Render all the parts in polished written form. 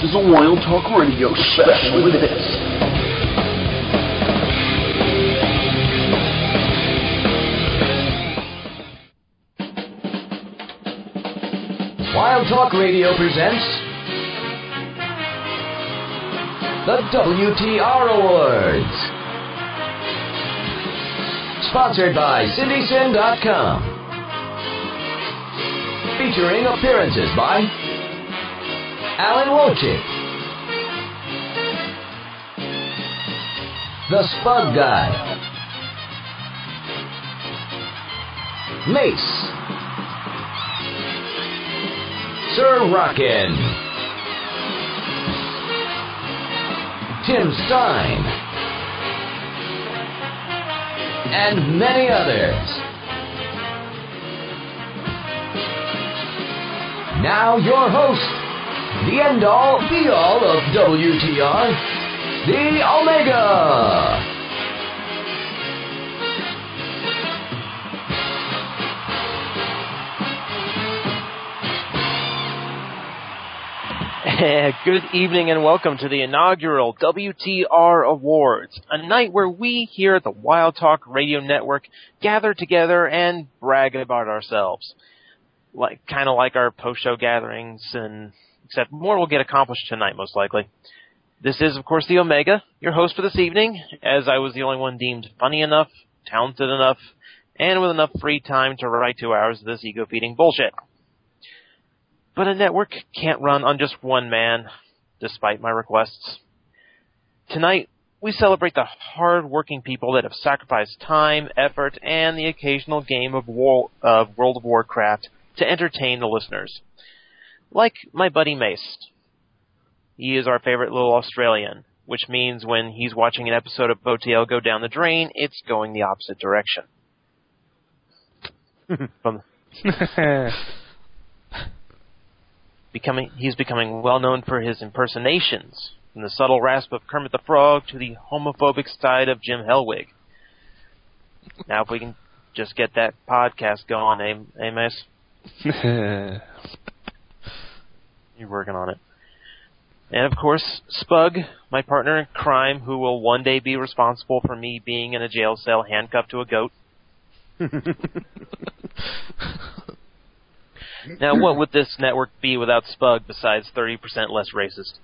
is a Wild Talk Radio special with this. Wild Talk Radio presents the WTR Awards. Sponsored by CindySin.com. Featuring appearances by Alan Wojcik, The Spug Guy, Mace, Sir Rockin', Tim Stein, and many others. Now your host, the end-all, be-all of WTR, the Omega. Good evening and welcome to the inaugural WTR Awards, a night where we here at the Wild Talk Radio Network gather together and brag about ourselves. Kind of like our post-show gatherings, and except more will get accomplished tonight, most likely. This is, of course, the Omega, your host for this evening, as I was the only one deemed funny enough, talented enough, and with enough free time to write 2 hours of this ego-feeding bullshit. But a network can't run on just one man, despite my requests. Tonight, we celebrate the hard-working people that have sacrificed time, effort, and the occasional game of World of Warcraft to entertain the listeners. Like my buddy Mace. He is our favorite little Australian, which means when he's watching an episode of OTL go down the drain, it's going the opposite direction. He's becoming well known for his impersonations, from the subtle rasp of Kermit the Frog to the homophobic side of Jim Hellwig. Now if we can just get that podcast going, eh Mace? You're working on it. And of course, Spug, my partner in crime, who will one day be responsible for me being in a jail cell handcuffed to a goat. Now, what would this network be without Spug besides 30% less racist?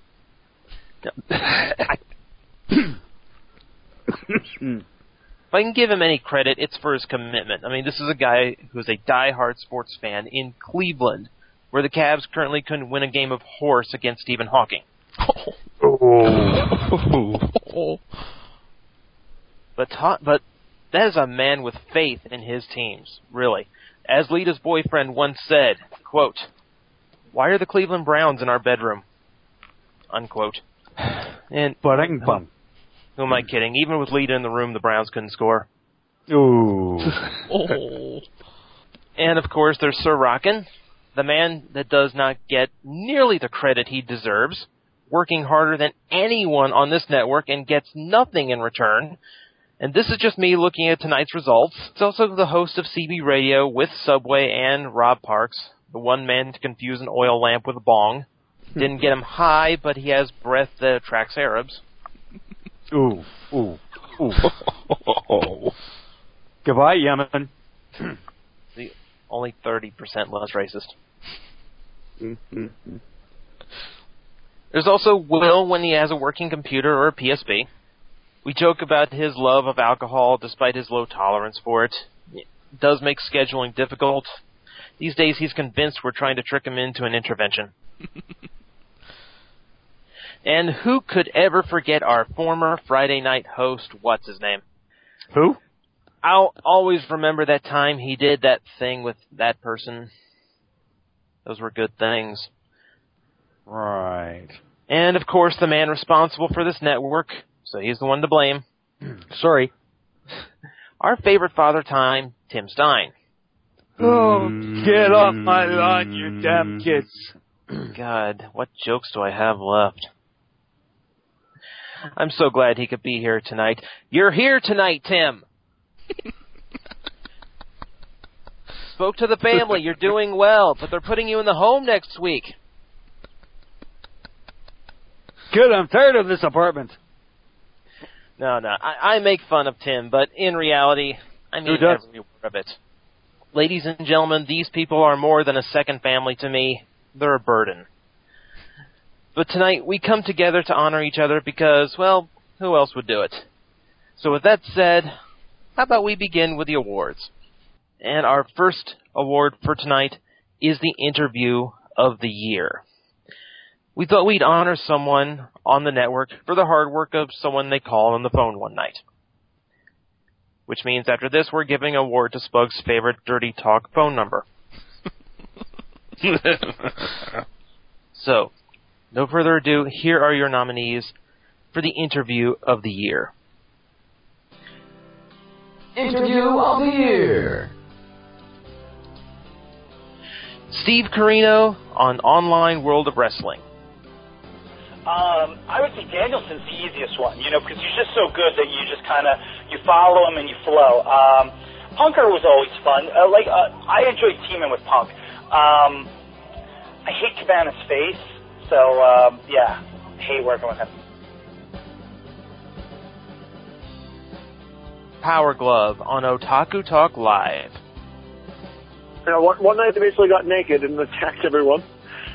If I can give him any credit, it's for his commitment. I mean, this is a guy who's a die-hard sports fan in Cleveland, where the Cavs currently couldn't win a game of horse against Stephen Hawking. But that is a man with faith in his teams, really. As Lita's boyfriend once said, quote, "Why are the Cleveland Browns in our bedroom?" Unquote. And who am I kidding? Even with Lita in the room, the Browns couldn't score. Ooh. And, of course, there's Sir Rockin', the man that does not get nearly the credit he deserves, working harder than anyone on this network and gets nothing in return. And this is just me looking at tonight's results. It's also the host of CB Radio with Subway and Rob Parks, the one man to confuse an oil lamp with a bong. Didn't get him high, but he has breath that attracts Arabs. Ooh. Goodbye, Yemen. The only 30% less racist. There's also Will when he has a working computer or a PSP. We joke about his love of alcohol despite his low tolerance for it. It does make scheduling difficult. These days he's convinced we're trying to trick him into an intervention. And who could ever forget our former Friday night host, what's his name? Who? I'll always remember that time he did that thing with that person. Those were good things. Right. And, of course, the man responsible for this network, so he's the one to blame. Sorry. Our favorite Father Time, Tim Stein. Oh, get off my lawn, you damn kids. God, what jokes do I have left? I'm so glad he could be here tonight. You're here tonight, Tim. Spoke to the family. You're doing well, but they're putting you in the home next week. Good, I'm tired of this apartment. No, I make fun of Tim, but in reality, I mean every word of it. Ladies and gentlemen, these people are more than a second family to me. They're a burden. But tonight, we come together to honor each other because, well, who else would do it? So with that said, how about we begin with the awards? And our first award for tonight is the Interview of the Year. We thought we'd honor someone on the network for the hard work of someone they called on the phone one night. Which means after this, we're giving an award to Spug's favorite dirty talk phone number. So, no further ado, here are your nominees for the Interview of the Year. Interview of the Year. Steve Corino on Online World of Wrestling. I would say Danielson's the easiest one, because he's just so good that you just kind of, you follow him and you flow. Punker was always fun. I enjoyed teaming with Punk. I hate Cabana's face, so, I hate working with him. Power Glove on Otaku Talk Live. One night they basically got naked and attacked everyone.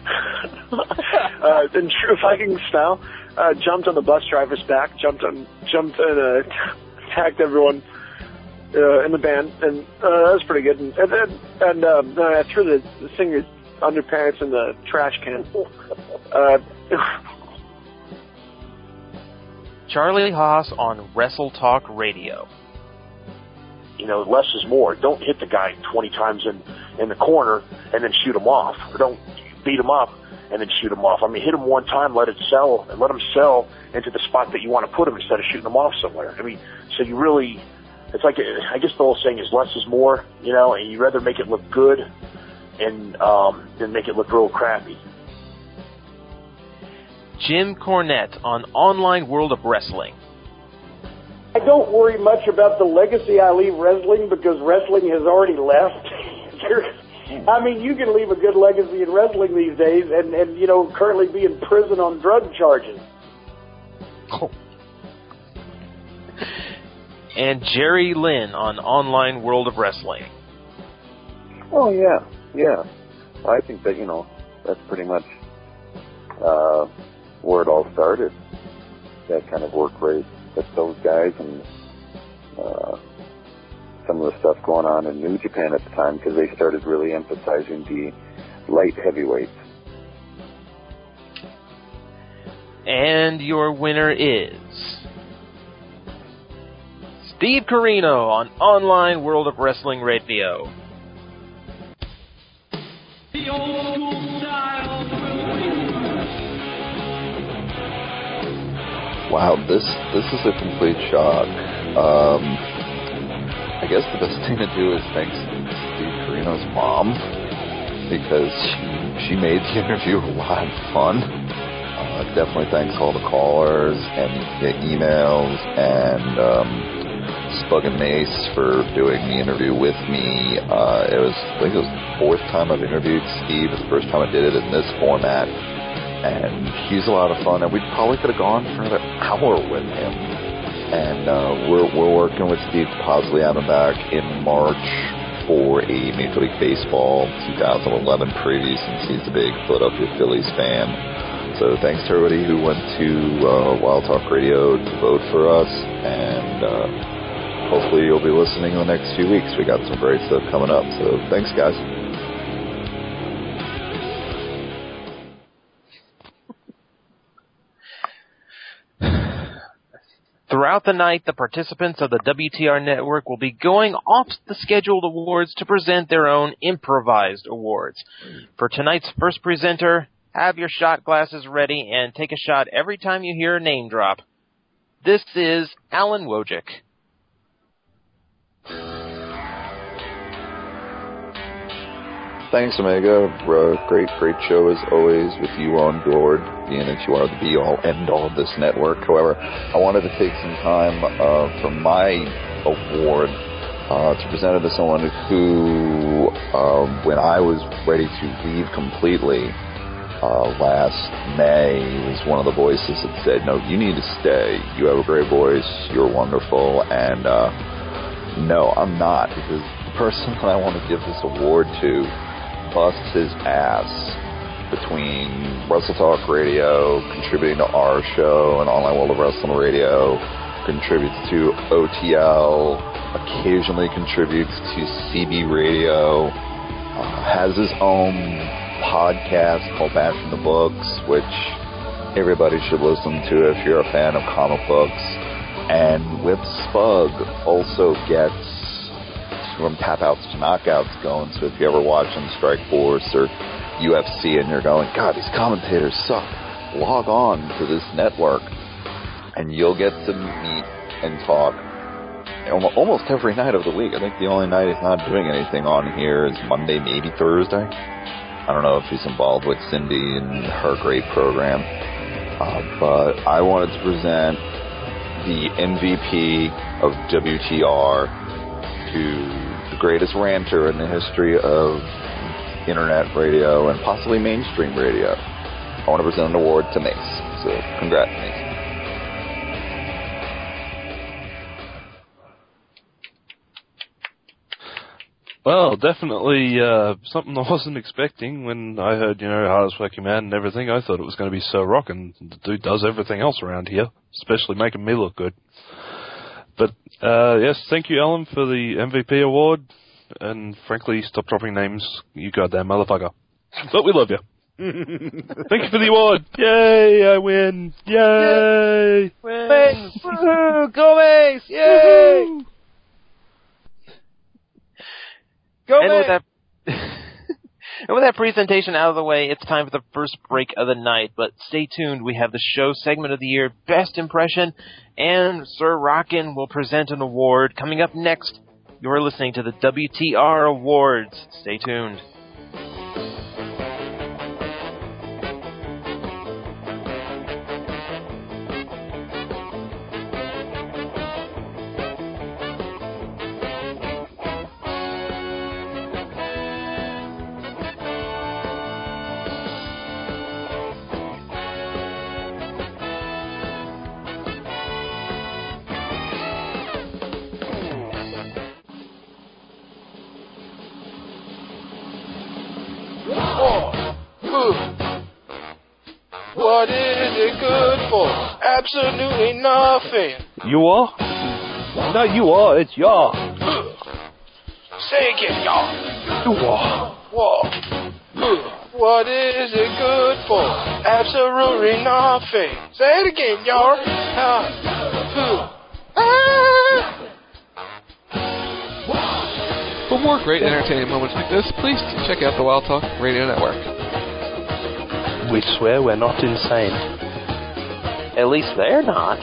In true Viking style, jumped on the bus driver's back, jumped and attacked everyone in the band, and that was pretty good. And I threw the singer's underpants in the trash can. Charlie Haas on Wrestle Talk Radio. Less is more. Don't hit the guy 20 times in the corner and then shoot him off. Or don't beat him up and then shoot him off. I mean, hit him one time, let it sell, and let him sell into the spot that you want to put him instead of shooting him off somewhere. I mean, so you really, it's like, I guess the whole saying is less is more, and you'd rather make it look good and than make it look real crappy. Jim Cornette on Online World of Wrestling. I don't worry much about the legacy I leave wrestling because wrestling has already left. I mean, you can leave a good legacy in wrestling these days and currently be in prison on drug charges. Oh. And Jerry Lynn on Online World of Wrestling. Oh, yeah. I think that, that's pretty much where it all started. That kind of work rate with those guys and some of the stuff going on in New Japan at the time because they started really emphasizing the light heavyweights. And your winner is Steve Corino on Online World of Wrestling Radio. The old school style will win. Wow, this is a complete shock. I guess the best thing to do is thank Steve Corino's mom because she made the interview a lot of fun. Definitely thanks all the callers and the emails and Spug and Mace for doing the interview with me. I think it was the fourth time I've interviewed Steve. It's the first time I did it in this format. And he's a lot of fun, and we probably could have gone for another hour with him. And we're working with Steve to possibly have him back in March for a Major League Baseball 2011 preview since he's a big Philadelphia Phillies fan. So thanks to everybody who went to Wild Talk Radio to vote for us, and hopefully you'll be listening in the next few weeks. We got some great stuff coming up, so thanks, guys. Throughout the night, the participants of the WTR network will be going off the scheduled awards to present their own improvised awards. For tonight's first presenter, have your shot glasses ready and take a shot every time you hear a name drop. This is Alan Wojcik. Thanks, Omega. Great show as always with you on board, being that you are the be-all, end-all of this network. However, I wanted to take some time for my award to present it to someone who, when I was ready to leave completely, last May was one of the voices that said, no, you need to stay. You have a great voice. You're wonderful. And no, I'm not, because the person that I want to give this award to busts his ass between Wrestle Talk Radio, contributing to our show and Online World of Wrestling Radio, contributes to OTL, occasionally contributes to CB Radio, has his own podcast called Bashing the Books, which everybody should listen to if you're a fan of comic books. And with Spug also gets from tap-outs to knockouts going, so if you're ever watching Strikeforce or UFC and you're going, God, these commentators suck, log on to this network and you'll get to meet and talk almost every night of the week. I think the only night he's not doing anything on here is Monday, maybe Thursday. I don't know if he's involved with Cindy and her great program. But I wanted to present the MVP of WTR to the greatest ranter in the history of internet radio and possibly mainstream radio. I want to present an award to Mace. So, congrats, Mace. Well, definitely something I wasn't expecting when I heard, Hardest Working Man and everything. I thought it was going to be so rockin'. The dude does everything else around here, especially making me look good. But, yes, thank you, Alan, for the MVP award. And, frankly, stop dropping names, you goddamn motherfucker. But we love you. Thank you for the award. Yay, I win. Yay. Win. Woo, go Mace. Yay. Woo-hoo. Go and with that presentation out of the way, it's time for the first break of the night. But stay tuned. We have the show segment of the year, Best Impression, and Sir Rockin' will present an award. Coming up next, you're listening to the WTR Awards. Stay tuned. What is it good for? Absolutely nothing. You are? No, you are. It's y'all. Say again, y'all. You are. Whoa. What is it good for? Absolutely nothing. Say it again, y'all. For more great entertaining moments like this, please check out the Wild Talk Radio Network. We swear we're not insane. At least they're not.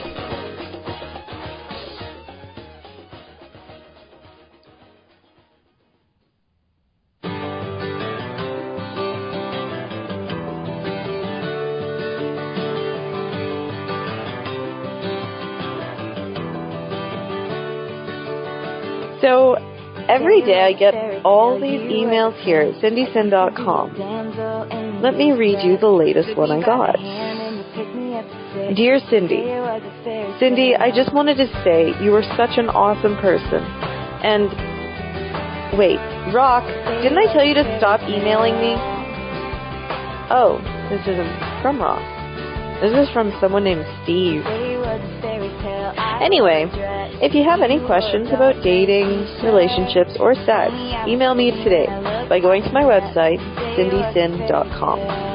So, every day I get all these emails here at CindySin.com. Let me read you the latest one I got. Dear Cindy, I just wanted to say you were such an awesome person. And, wait, Rock, didn't I tell you to stop emailing me? Oh, this isn't from Rock. This is from someone named Steve. Anyway, if you have any questions about dating, relationships, or sex, email me today by going to my website, CindySin.com.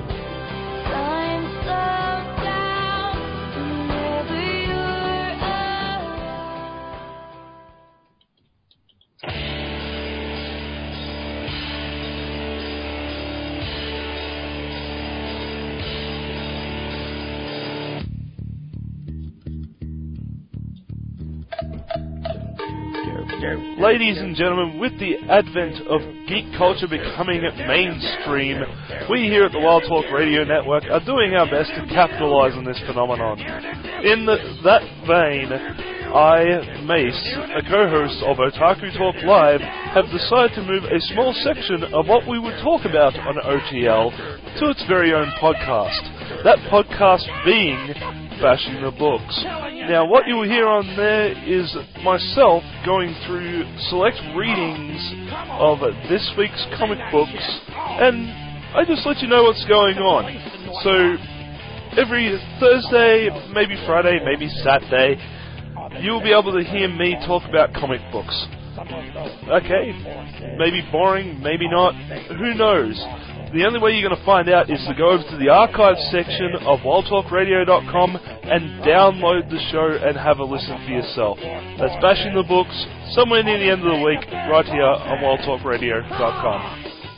Ladies and gentlemen, with the advent of geek culture becoming mainstream, we here at the Wild Talk Radio Network are doing our best to capitalize on this phenomenon. In that vein, I, Mace, a co-host of Otaku Talk Live, have decided to move a small section of what we would talk about on OTL to its very own podcast. That podcast being Bashing the Books. Now, what you will hear on there is myself going through select readings of this week's comic books, and I just let you know what's going on. So, every Thursday, maybe Friday, maybe Saturday, you'll be able to hear me talk about comic books. Okay, maybe boring, maybe not, who knows? The only way you're going to find out is to go over to the archive section of wildtalkradio.com and download the show and have a listen for yourself. That's Bashing the Books, somewhere near the end of the week, right here on wildtalkradio.com.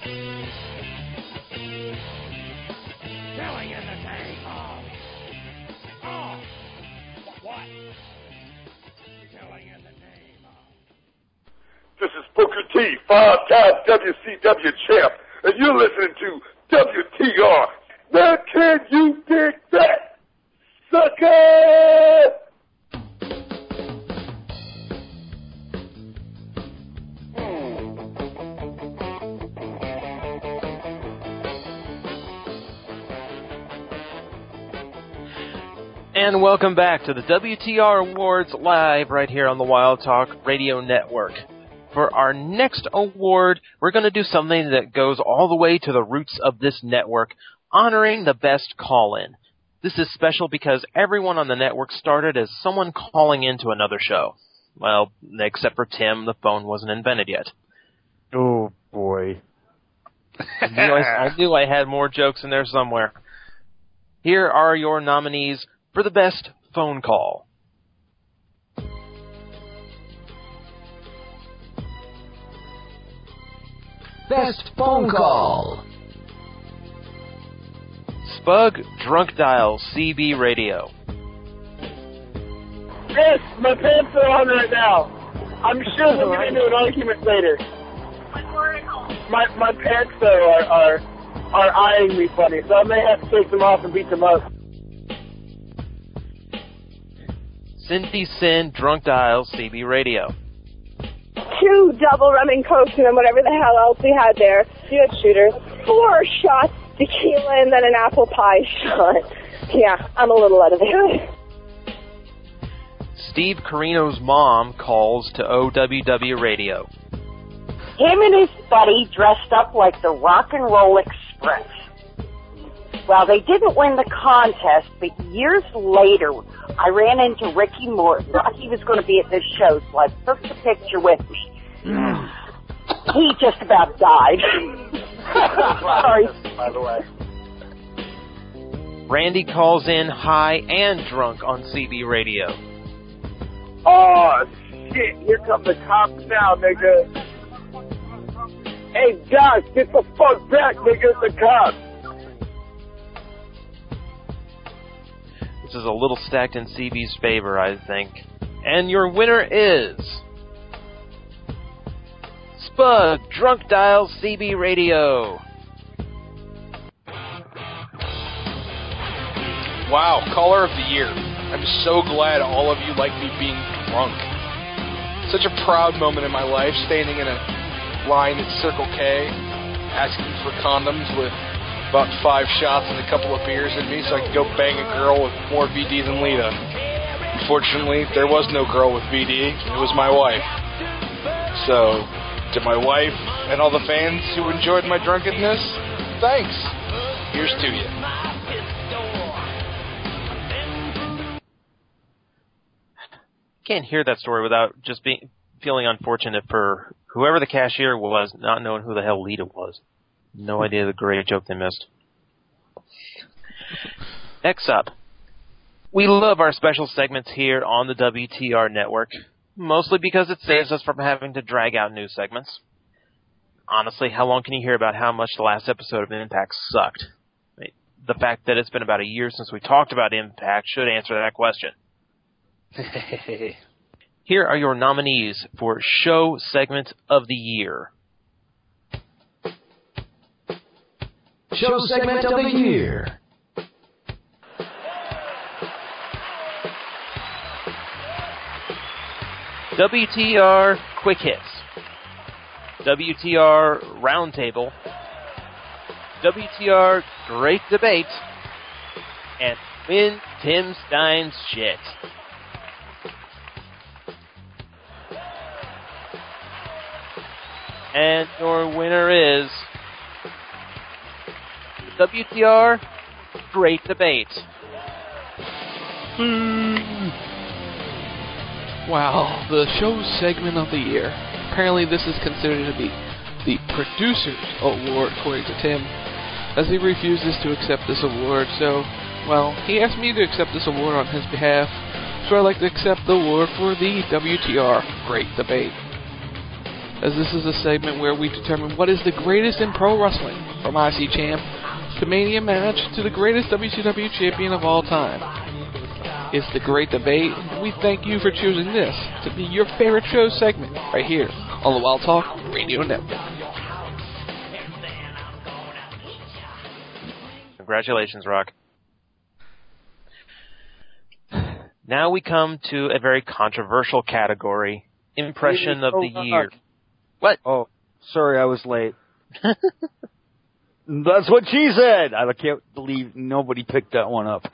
This is Booker T, 5-time WCW champ, and you're listening to WTR. Now can you dig that, sucker? And welcome back to the WTR Awards live right here on the Wild Talk Radio Network. For our next award, we're going to do something that goes all the way to the roots of this network, honoring the best call-in. This is special because everyone on the network started as someone calling into another show. Well, except for Tim, the phone wasn't invented yet. Oh, boy. I knew I had more jokes in there somewhere. Here are your nominees for the best phone call. Best phone call. Spug Drunk Dial CB Radio. Chris, my pants are on right now. I'm sure we'll get into an argument later. My pants though are eyeing me funny, so I may have to take them off and beat them up. Cindy Sin Drunk Dial CB Radio. 2 double rum and cokes and then whatever the hell else we had there. Good shooter. 4 shots tequila and then an apple pie shot. Yeah, I'm a little out of it. Steve Carino's mom calls to OWW Radio. Him and his buddy dressed up like the Rock and Roll Express. Well, they didn't win the contest, but years later, I ran into Ricky Morton. He was going to be at this show, so I took the picture with me. He just about died. Sorry. By the way. Randy calls in high and drunk on CB Radio. Oh, shit, here come the cops now, nigga. Hey, Josh, get the fuck back, nigga, the cops. This is a little stacked in CB's favor, I think. And your winner is... Spud Drunk Dial CB Radio. Wow, caller of the year. I'm so glad all of you like me being drunk. Such a proud moment in my life, standing in a line at Circle K, asking for condoms with about 5 shots and a couple of beers in me so I could go bang a girl with more VD than Lita. Unfortunately, there was no girl with VD. It was my wife. So, to my wife and all the fans who enjoyed my drunkenness, thanks. Here's to you. Can't hear that story without just feeling unfortunate for whoever the cashier was, not knowing who the hell Lita was. No idea the great joke they missed. Next up, we love our special segments here on the WTR network, mostly because it saves us from having to drag out news segments. Honestly, how long can you hear about how much the last episode of Impact sucked? The fact that it's been about a year since we talked about Impact should answer that question. Here are your nominees for Show Segment of the Year. Show Segment of the Year. WTR Quick Hits, WTR Roundtable, WTR Great Debate, and Win Tim Stein's Shit. And your winner is WTR Great Debate. Wow, the show's segment of the year. Apparently this is considered to be the Producer's Award, according to Tim, as he refuses to accept this award. So, well, he asked me to accept this award on his behalf, so I'd like to accept the award for the WTR Great Debate. As this is a segment where we determine what is the greatest in pro wrestling, from IC Champ to Mania match to the greatest WCW champion of all time. It's the Great Debate. We thank you for choosing this to be your favorite show segment right here on the Wild Talk Radio Network. Congratulations, Rock. Now we come to a very controversial category, Impression of the Year. What? Oh, sorry, I was late. That's what she said. I can't believe nobody picked that one up.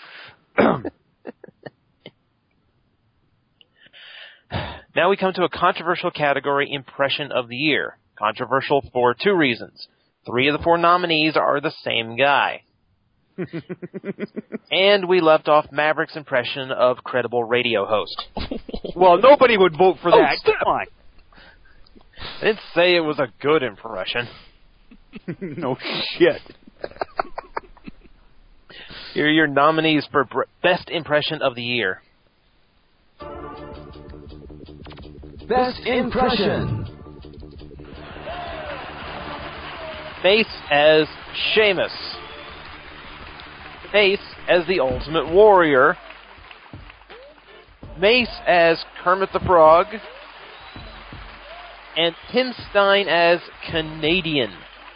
Now we come to a controversial category, Impression of the Year. Controversial for two reasons. 3 of the 4 nominees are the same guy. And we left off Maverick's impression of credible radio host. Well, nobody would vote for that. Come on. I didn't say it was a good impression. No shit. Here are your nominees for Best Impression of the Year. Best Impression. Mace as Sheamus. Mace as the Ultimate Warrior. Mace as Kermit the Frog. And Tim Stein as Canadian.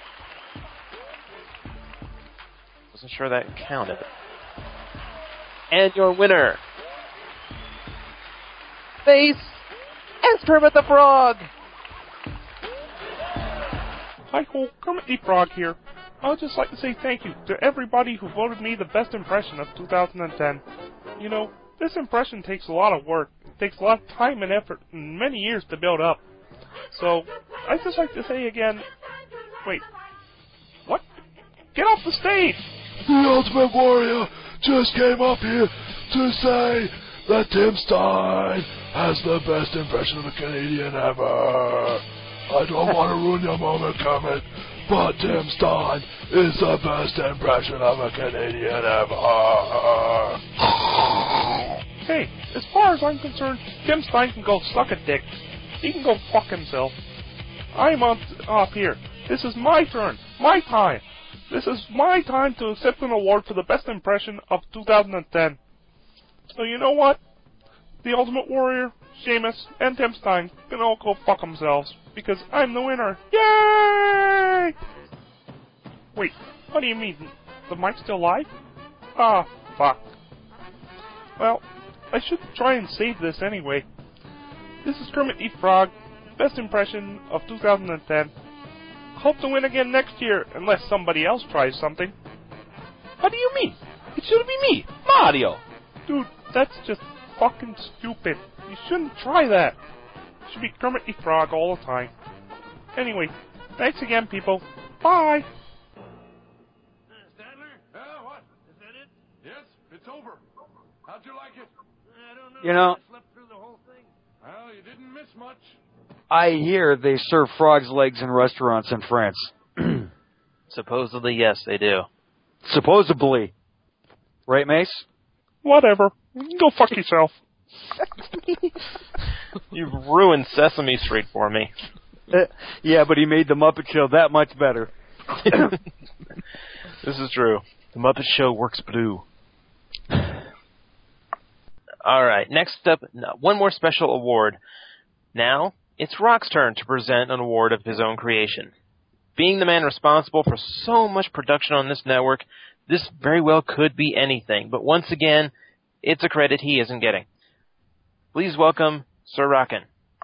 Wasn't sure that counted. And your winner, Mace as Kermit the Frog. Hi-ho, Kermit the Frog here. I would just like to say thank you to everybody who voted me the best impression of 2010. You know, this impression takes a lot of work. It takes a lot of time and effort and many years to build up. So, I'd just like to say again... Wait. What? Get off the stage! The Ultimate Warrior just came up here to say that Tim Stein has the best impression of a Canadian ever. I don't want to ruin your moment, Kermit, but Tim Stein is the best impression of a Canadian ever. Hey, as far as I'm concerned, Tim Stein can go suck a dick. He can go fuck himself. I'm up here. This is my turn. My time. This is my time to accept an award for the best impression of 2010. So you know what? The Ultimate Warrior, Sheamus, and Tim Stein can all go fuck themselves, because I'm the winner. Yay! Wait, what do you mean? The mic's still live? Ah, fuck. Well, I should try and save this anyway. This is Kermit the Frog, best impression of 2010. Hope to win again next year, unless somebody else tries something. What do you mean? It should be me, Mario. Dude, that's just fucking stupid. You shouldn't try that. It should be Kermit the Frog all the time. Anyway, thanks again, people. Bye. Stadler? What? Is that it? Yes, it's over. How'd you like it? I don't know. You know, I slept through the whole thing. Well, you didn't miss much. I hear they serve frog's legs in restaurants in France. Supposedly, yes, they do. Supposedly. Right, Mace? Whatever. Go fuck yourself. You've ruined Sesame Street for me. Yeah, but he made the Muppet Show that much better. This is true. The Muppet Show works blue. All right, next up, one more special award. Now, it's Rock's turn to present an award of his own creation. Being the man responsible for so much production on this network, this very well could be anything, but once again, it's a credit he isn't getting. Please welcome Sir Rockin'.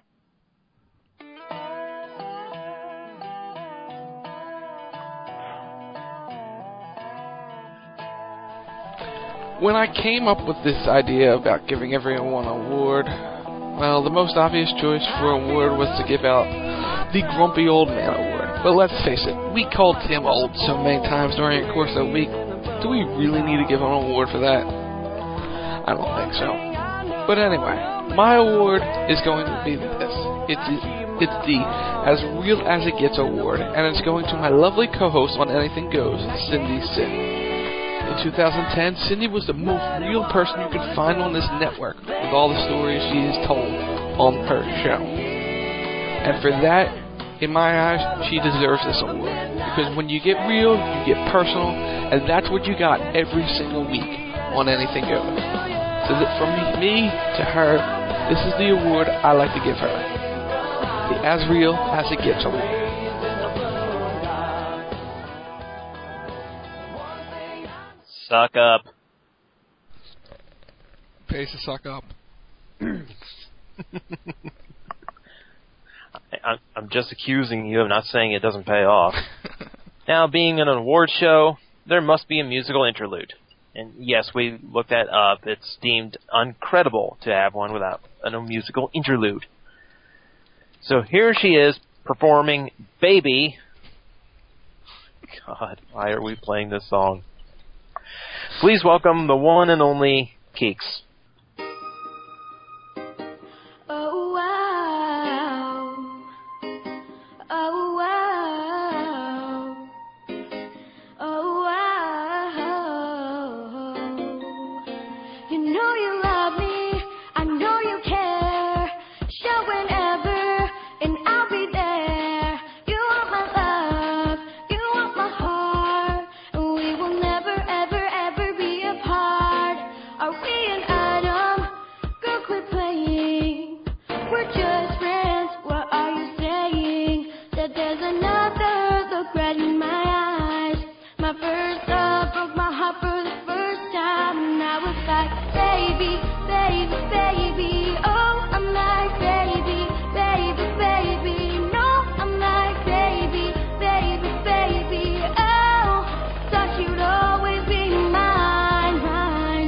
When I came up with this idea about giving everyone an award, well, the most obvious choice for an award was to give out the Grumpy Old Man Award. But let's face it, we called Tim old so many times during the course of the week. Do we really need to give him an award for that? I don't think so. But anyway, my award is going to be this. It's the As Real As It Gets Award, and it's going to my lovely co-host on Anything Goes, Cindy Sin. In 2010, Cindy was the most real person you could find on this network, with all the stories she has told on her show. And for that, in my eyes, she deserves this award. Because when you get real, you get personal, and that's what you got every single week on Anything Goes. So that from me to her, this is the award I like to give her. The As Real As It Gets Award. Suck up. Pays to suck up. I'm just accusing you of not saying it doesn't pay off. Now, being an award show, there must be a musical interlude. And yes, we looked that up. It's deemed uncredible to have one without a musical interlude. So here she is performing Baby. God, why are we playing this song? Please welcome the one and only Keeks. Oh wow, oh wow, oh wow. You know you love me, I know you care. Show whenever, and I'll be there. You want my love, you want my heart, and we will never ever ever be apart. Are we an item? Girl, quit playing. We're just friends. What are you saying? That there's another look right in my eyes. My first love broke my heart for the first time, and I was like, baby, baby, baby. Oh, I'm like, baby, baby, baby. No, I'm like, baby, baby, baby. Oh, thought you'd always be mine, mine.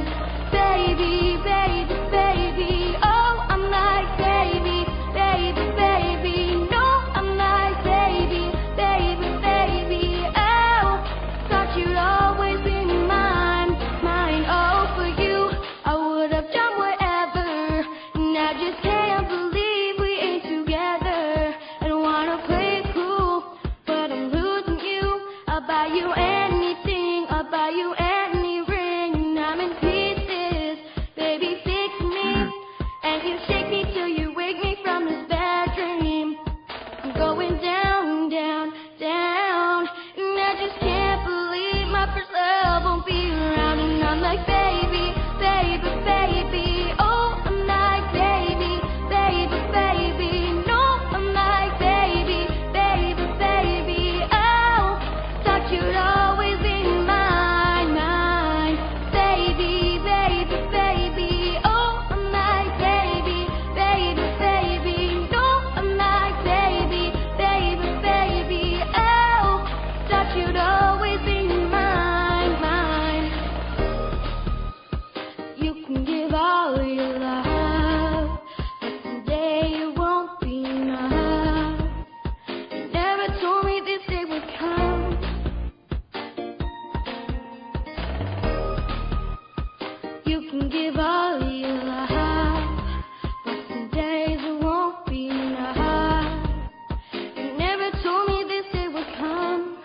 Baby, baby, baby. Oh, I'm like, baby, baby, baby. No, I'm like, baby, baby, baby. Oh, thought you'd always be mine, mine. Oh, for you, I would have done whatever. And I just can't believe we ain't together. I don't wanna play it cool, but I'm losing you. I'll buy you anything, I'll buy you any ring. And I'm in pieces, baby, fix me. And you shake me till you wake me from this bad dream. I'm going down, down, down. And I just can't believe my first love won't be around. And I'm like, baby, baby, baby. Oh, I'm like, baby, baby, baby. No, I'm like, baby, baby, baby. Oh, thought you'd always be mine, mine. Baby, baby, baby. Oh, I'm like, baby, baby, baby. No, I'm like, baby, baby, baby. Oh, thought you'd always be mine, mine. You can give all your love, but someday it won't be enough. You never told me this day would come. You can give all your love, but some days it won't be enough. You never told me this day would come.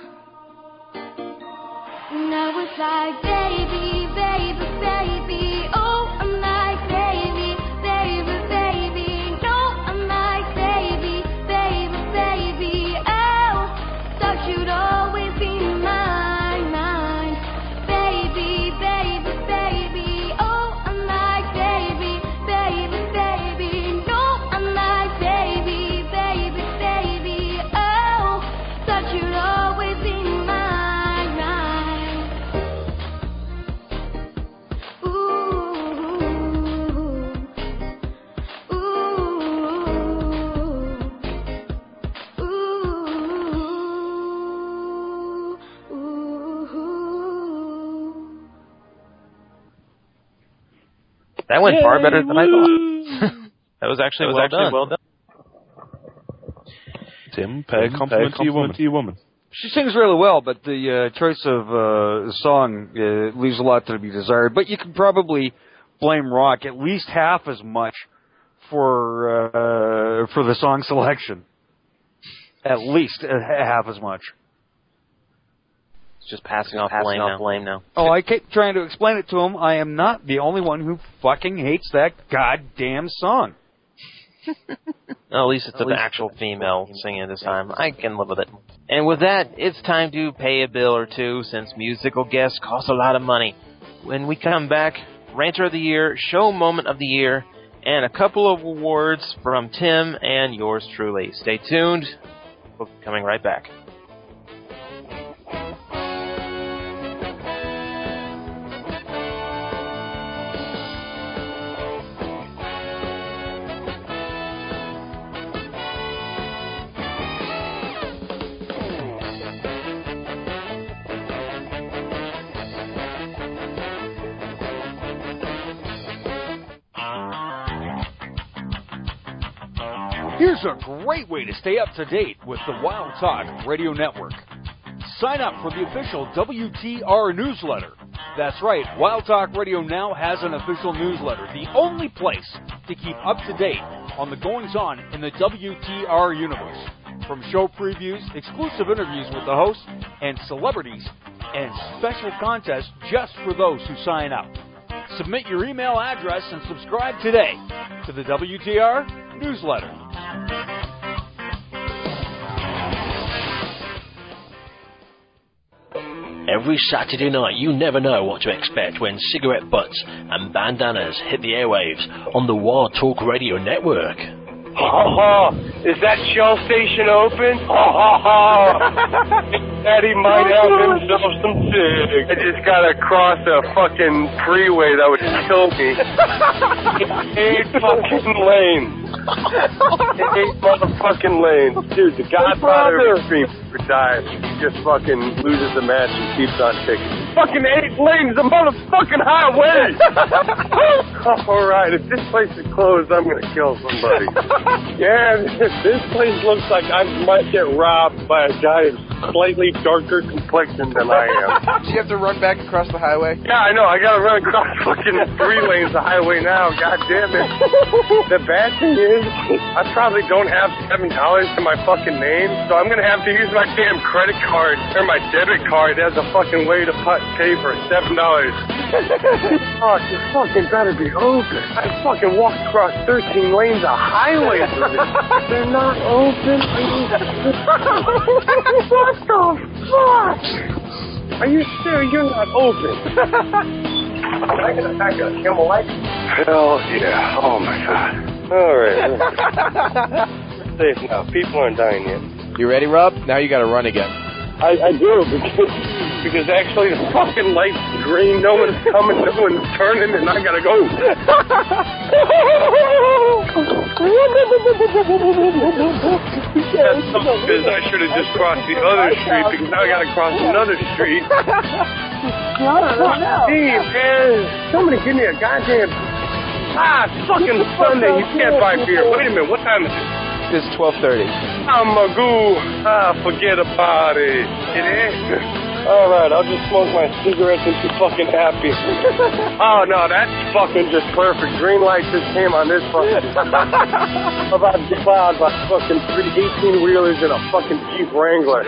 And I was like, baby, baby, baby. Oh, I'm like, baby, baby, baby. No, I'm like, baby, baby, baby. Oh, thought you'd always be mine, mine. Baby, baby, baby. Oh, I'm like, baby, baby, baby. No, I'm like, baby, baby, baby. Oh, thought you'd always be mine, mine. Ooh. That went far better than I thought. That was actually well done. Tim, pay a compliment to your woman. She sings really well, but the choice of song leaves a lot to be desired. But you can probably blame Rock at least half as much for the song selection. At least half as much. It's just passing off blame now. Oh, I keep trying to explain it to him. I am not the only one who fucking hates that goddamn song. Well, at least it's an actual female singing this time. I can live with it. And with that, it's time to pay a bill or two, since musical guests cost a lot of money. When we come back, Ranter of the Year, Show Moment of the Year, and a couple of awards from Tim and yours truly. Stay tuned. We're coming right back. Here's a great way to stay up to date with the Wild Talk Radio Network. Sign up for the official WTR newsletter. That's right, Wild Talk Radio now has an official newsletter, the only place to keep up to date on the goings-on in the WTR universe. From show previews, exclusive interviews with the hosts, and celebrities, and special contests just for those who sign up. Submit your email address and subscribe today to the WTR newsletter. Every Saturday night, you never know what to expect when cigarette butts and bandanas hit the airwaves on the Wild Talk Radio Network. Ha ha! Is that Shell station open? Ha ha ha! Daddy might have himself some cigs. I just gotta cross a fucking freeway that would kill me. 8 fucking lanes. 8 motherfucking lanes. Dude, the Godfather of Extreme dies. He just fucking loses the match and keeps on ticking. Fucking 8 lanes, the motherfucking highway! Alright, if this place is closed, I'm gonna kill somebody. Yeah, this place looks like I might get robbed by a guy of slightly darker complexion than I am. Do you have to run back across the highway? Yeah, I know. I gotta run across fucking 3 lanes of highway now. God damn it. The bad thing is, I probably don't have $7 to my fucking name, so I'm gonna have to use my damn credit card or my debit card as a fucking way to pay for $7. Oh, you fucking better be open. I fucking walked across 13 lanes of highway. They're not open. What the fuck? Are you sure you're not open? I got a Camel Light. Hell yeah. Oh my god. Alright. We're safe now. People aren't dying yet. You ready, Rob? Now you gotta run again. I do, because actually the fucking light's green, no one's coming, no one's turning, and I gotta go. That's something because I should have just crossed the other street, because now I gotta cross another street. Steve, man, somebody give me a goddamn... it's fucking Sunday, you can't buy beer. Wait a minute, what time is it? It's 12:30. I'm a goo. Forget about it. It is. Alright, I'll just smoke my cigarettes and be fucking happy. Oh no, that's fucking just perfect. Green light just came on this fucking... about to be plowed by fucking 18-wheelers and a fucking Jeep Wrangler.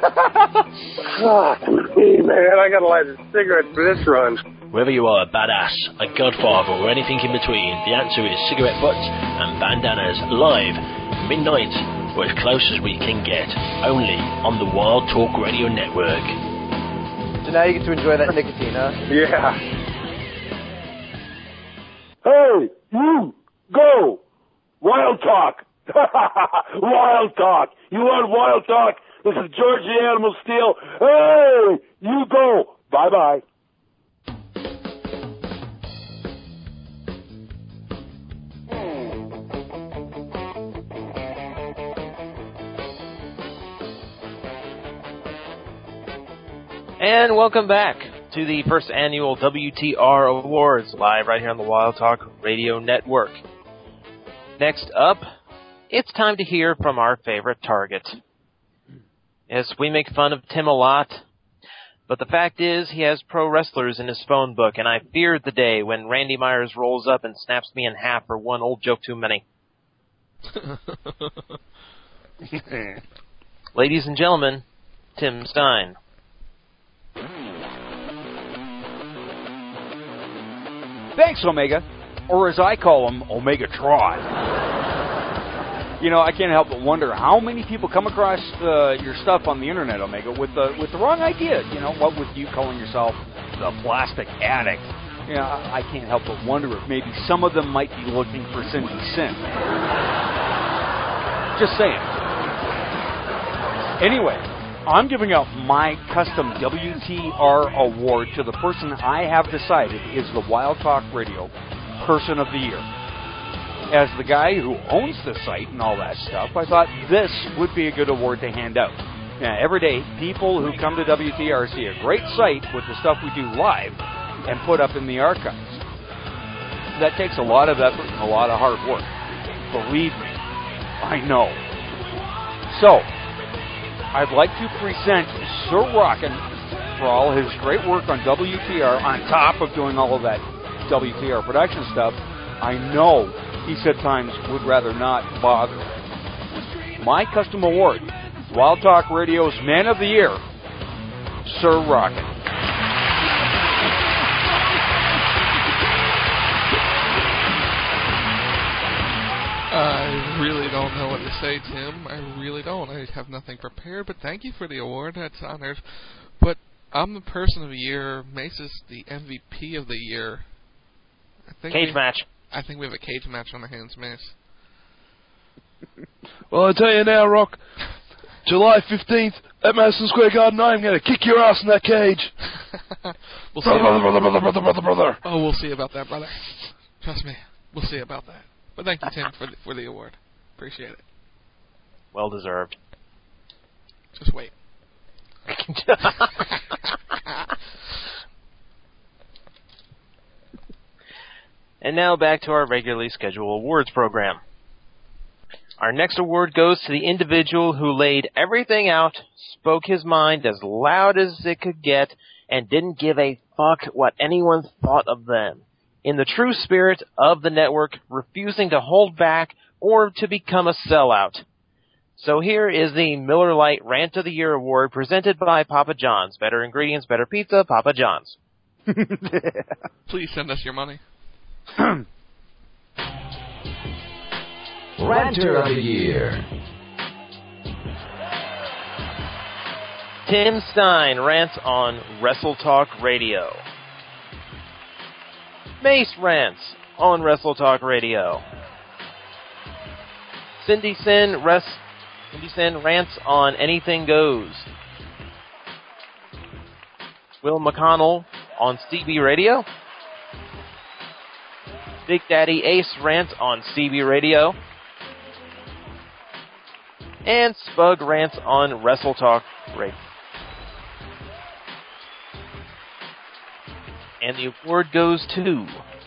Hey man, I gotta light a cigarette for this run. Whether you are a badass, a godfather, or anything in between, the answer is cigarette butts and bandanas live, midnight, or as close as we can get, only on the Wild Talk Radio Network. So now you get to enjoy that nicotine, huh? Yeah. Hey, you, go! Wild Talk! Wild Talk! You want Wild Talk? This is George the Animal Steel. Hey, you go! Bye-bye. And welcome back to the first annual WTR Awards, live right here on the Wild Talk Radio Network. Next up, it's time to hear from our favorite target. Yes, we make fun of Tim a lot, but the fact is he has pro wrestlers in his phone book, and I fear the day when Randy Myers rolls up and snaps me in half for one old joke too many. Ladies and gentlemen, Tim Stein. Thanks, Omega, or as I call him, Omega-Tron. You know, I can't help but wonder how many people come across your stuff on the internet, Omega, with the wrong idea. You know, what with you calling yourself the plastic addict? You know, I can't help but wonder if maybe some of them might be looking for Cindy Sin. Just saying. Anyway, I'm giving out my custom WTR award to the person I have decided is the Wild Talk Radio Person of the Year. As the guy who owns the site and all that stuff, I thought this would be a good award to hand out. Now, every day, people who come to WTR see a great site with the stuff we do live and put up in the archives. That takes a lot of effort and a lot of hard work. Believe me, I know. So, I'd like to present Sir Rockin' for all his great work on WTR, on top of doing all of that WTR production stuff. I know he said times would rather not bother. My custom award, Wild Talk Radio's Man of the Year, Sir Rockin'. I really don't know what to say, Tim. I really don't. I have nothing prepared, but thank you for the award. That's honored. But I'm the Person of the Year. Mace is the MVP of the year. Cage match. I think we have a cage match on our hands, Mace. Well, I tell you now, Rock, July 15th at Madison Square Garden, I'm going to kick your ass in that cage. brother. Oh, we'll see about that, brother. Trust me. We'll see about that. But thank you, Tim, for the award. Appreciate it. Well deserved. Just wait. And now back to our regularly scheduled awards program. Our next award goes to the individual who laid everything out, spoke his mind as loud as it could get, and didn't give a fuck what anyone thought of them. In the true spirit of the network, refusing to hold back or to become a sellout. So here is the Miller Lite Rant of the Year Award presented by Papa John's. Better ingredients, better pizza, Papa John's. Please send us your money. Ranter of the Year. Tim Stein rants on Wrestle Talk Radio. Mace rants on Wrestle Talk Radio. Cindy Sin rants on Anything Goes. Will McConnell on CB Radio. Big Daddy Ace rants on CB Radio. And Spug rants on Wrestle Talk Radio. And the award goes to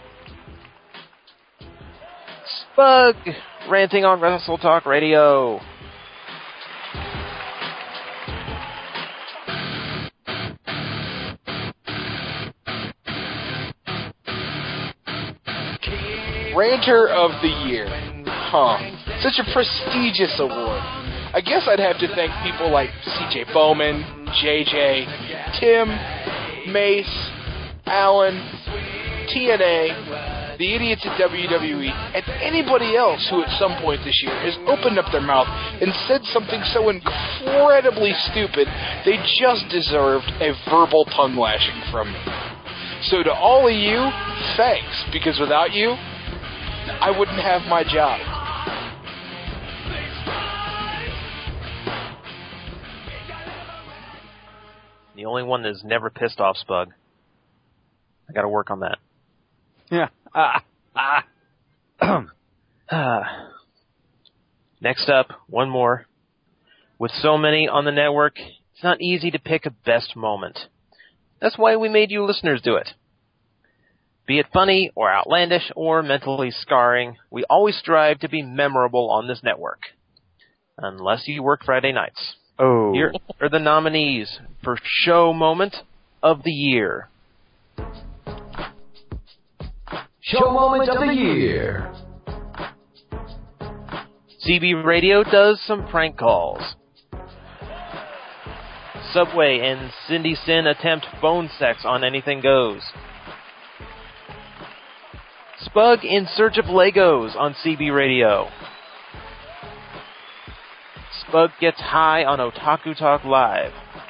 Spug, ranting on Wrestle Talk Radio. Ranter of the Year. Such a prestigious award. I guess I'd have to thank people like CJ Bowman, JJ, Tim, Mace, Alan, TNA, the idiots at WWE, and anybody else who at some point this year has opened up their mouth and said something so incredibly stupid they just deserved a verbal tongue lashing from me. So to all of you, thanks, because without you, I wouldn't have my job. The only one that's never pissed off Spug. I gotta work on that. Yeah. Next up, one more. With so many on the network, it's not easy to pick a best moment. That's why we made you listeners do it. Be it funny or outlandish or mentally scarring, we always strive to be memorable on this network. Unless you work Friday nights. Oh. Here are the nominees for Show Moment of the Year. Show Moment of the Year. CB Radio does some prank calls. Subway and Cindy Sin attempt phone sex on Anything Goes. Spug in Search of Legos on CB Radio. Spug gets high on Otaku Talk Live.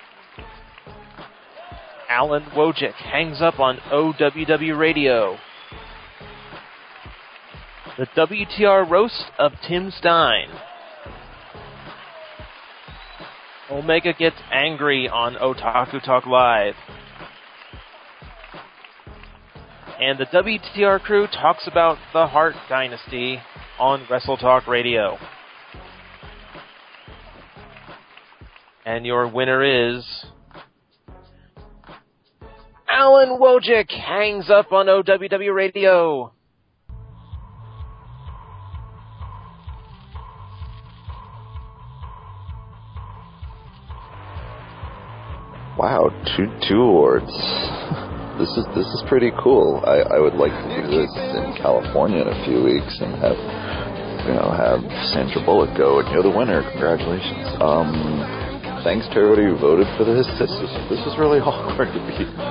Alan Wojcik hangs up on OWW Radio. The WTR roast of Tim Stein. Omega gets angry on Otaku Talk Live. And the WTR crew talks about the Hart Dynasty on Wrestle Talk Radio. And your winner is... Alan Wojcik hangs up on OWW Radio. Wow, two awards. This is pretty cool. I would like to do this in California in a few weeks and have Sandra Bullock go, and you're the winner. Congratulations. Thanks to everybody who voted for this. This was really awkward to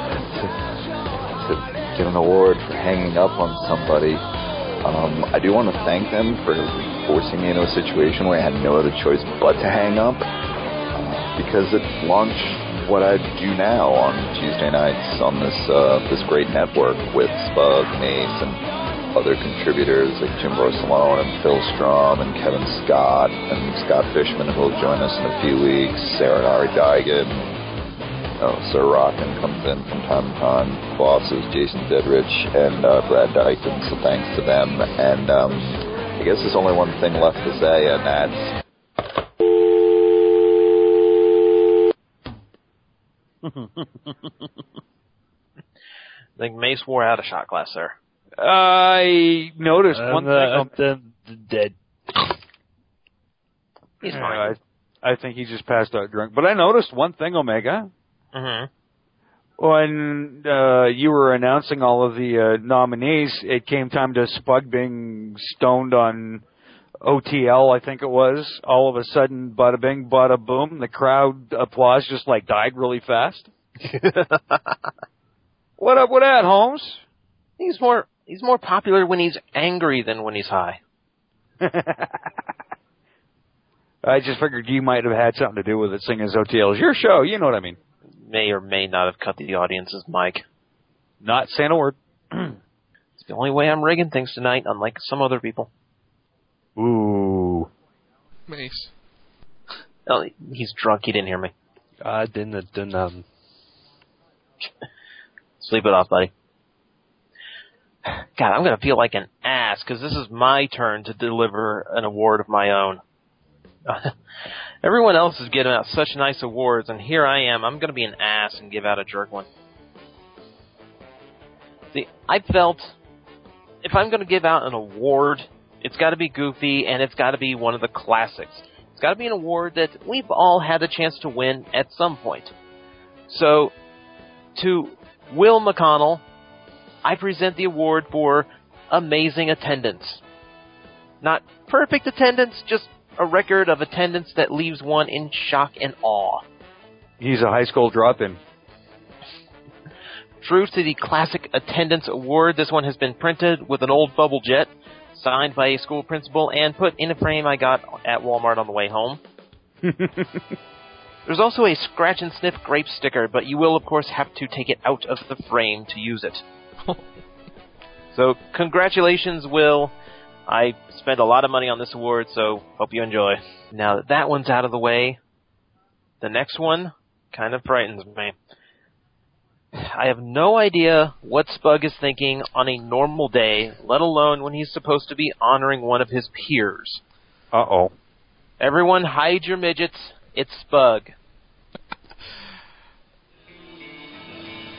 get an award for hanging up on somebody. I do want to thank them for forcing me into a situation where I had no other choice but to hang up, because it launched what I do now on Tuesday nights on this great network with Spug, Mace, and other contributors like Jim Barcelona and Phil Strom and Kevin Scott and Scott Fishman, who will join us in a few weeks. Sarah and Ari Daigan. Sir Rockin comes in from time to time. Bosses Jason Dedrich and Brad Dykton. So thanks to them. And I guess there's only one thing left to say, and that's. I think Mace wore out a shot glass there. I noticed one thing. Dead. He's fine. I think he just passed out drunk. But I noticed one thing, Omega. Mm-hmm. When you were announcing all of the nominees, it came time to Spug being stoned on OTL, I think it was. All of a sudden, bada bing, bada boom, the crowd applause just died really fast. What up with that, Holmes? He's more popular when he's angry than when he's high. I just figured you might have had something to do with it, seeing as OTL is your show. You know what I mean. May or may not have cut the audience's mic. Not saying a word. It's the only way I'm rigging things tonight, unlike some other people. Ooh. Mace. Oh, he's drunk. He didn't hear me. I didn't. Sleep it off, buddy. God, I'm going to feel like an ass, because this is my turn to deliver an award of my own. Everyone else is giving out such nice awards, and here I am. I'm going to be an ass and give out a jerk one. See, I felt if I'm going to give out an award, it's got to be goofy, and it's got to be one of the classics. It's got to be an award that we've all had a chance to win at some point. So, to Will McConnell, I present the award for amazing attendance. Not perfect attendance, just a record of attendance that leaves one in shock and awe. He's a high school drop-in. True to the classic attendance award, this one has been printed with an old bubble jet, signed by a school principal, and put in a frame I got at Walmart on the way home. There's also a scratch and sniff grape sticker, but you will, of course, have to take it out of the frame to use it. So, congratulations, Will. I spent a lot of money on this award, so hope you enjoy. Now that one's out of the way, the next one kind of frightens me. I have no idea what Spug is thinking on a normal day, let alone when he's supposed to be honoring one of his peers. Uh-oh. Everyone hide your midgets. It's Spug.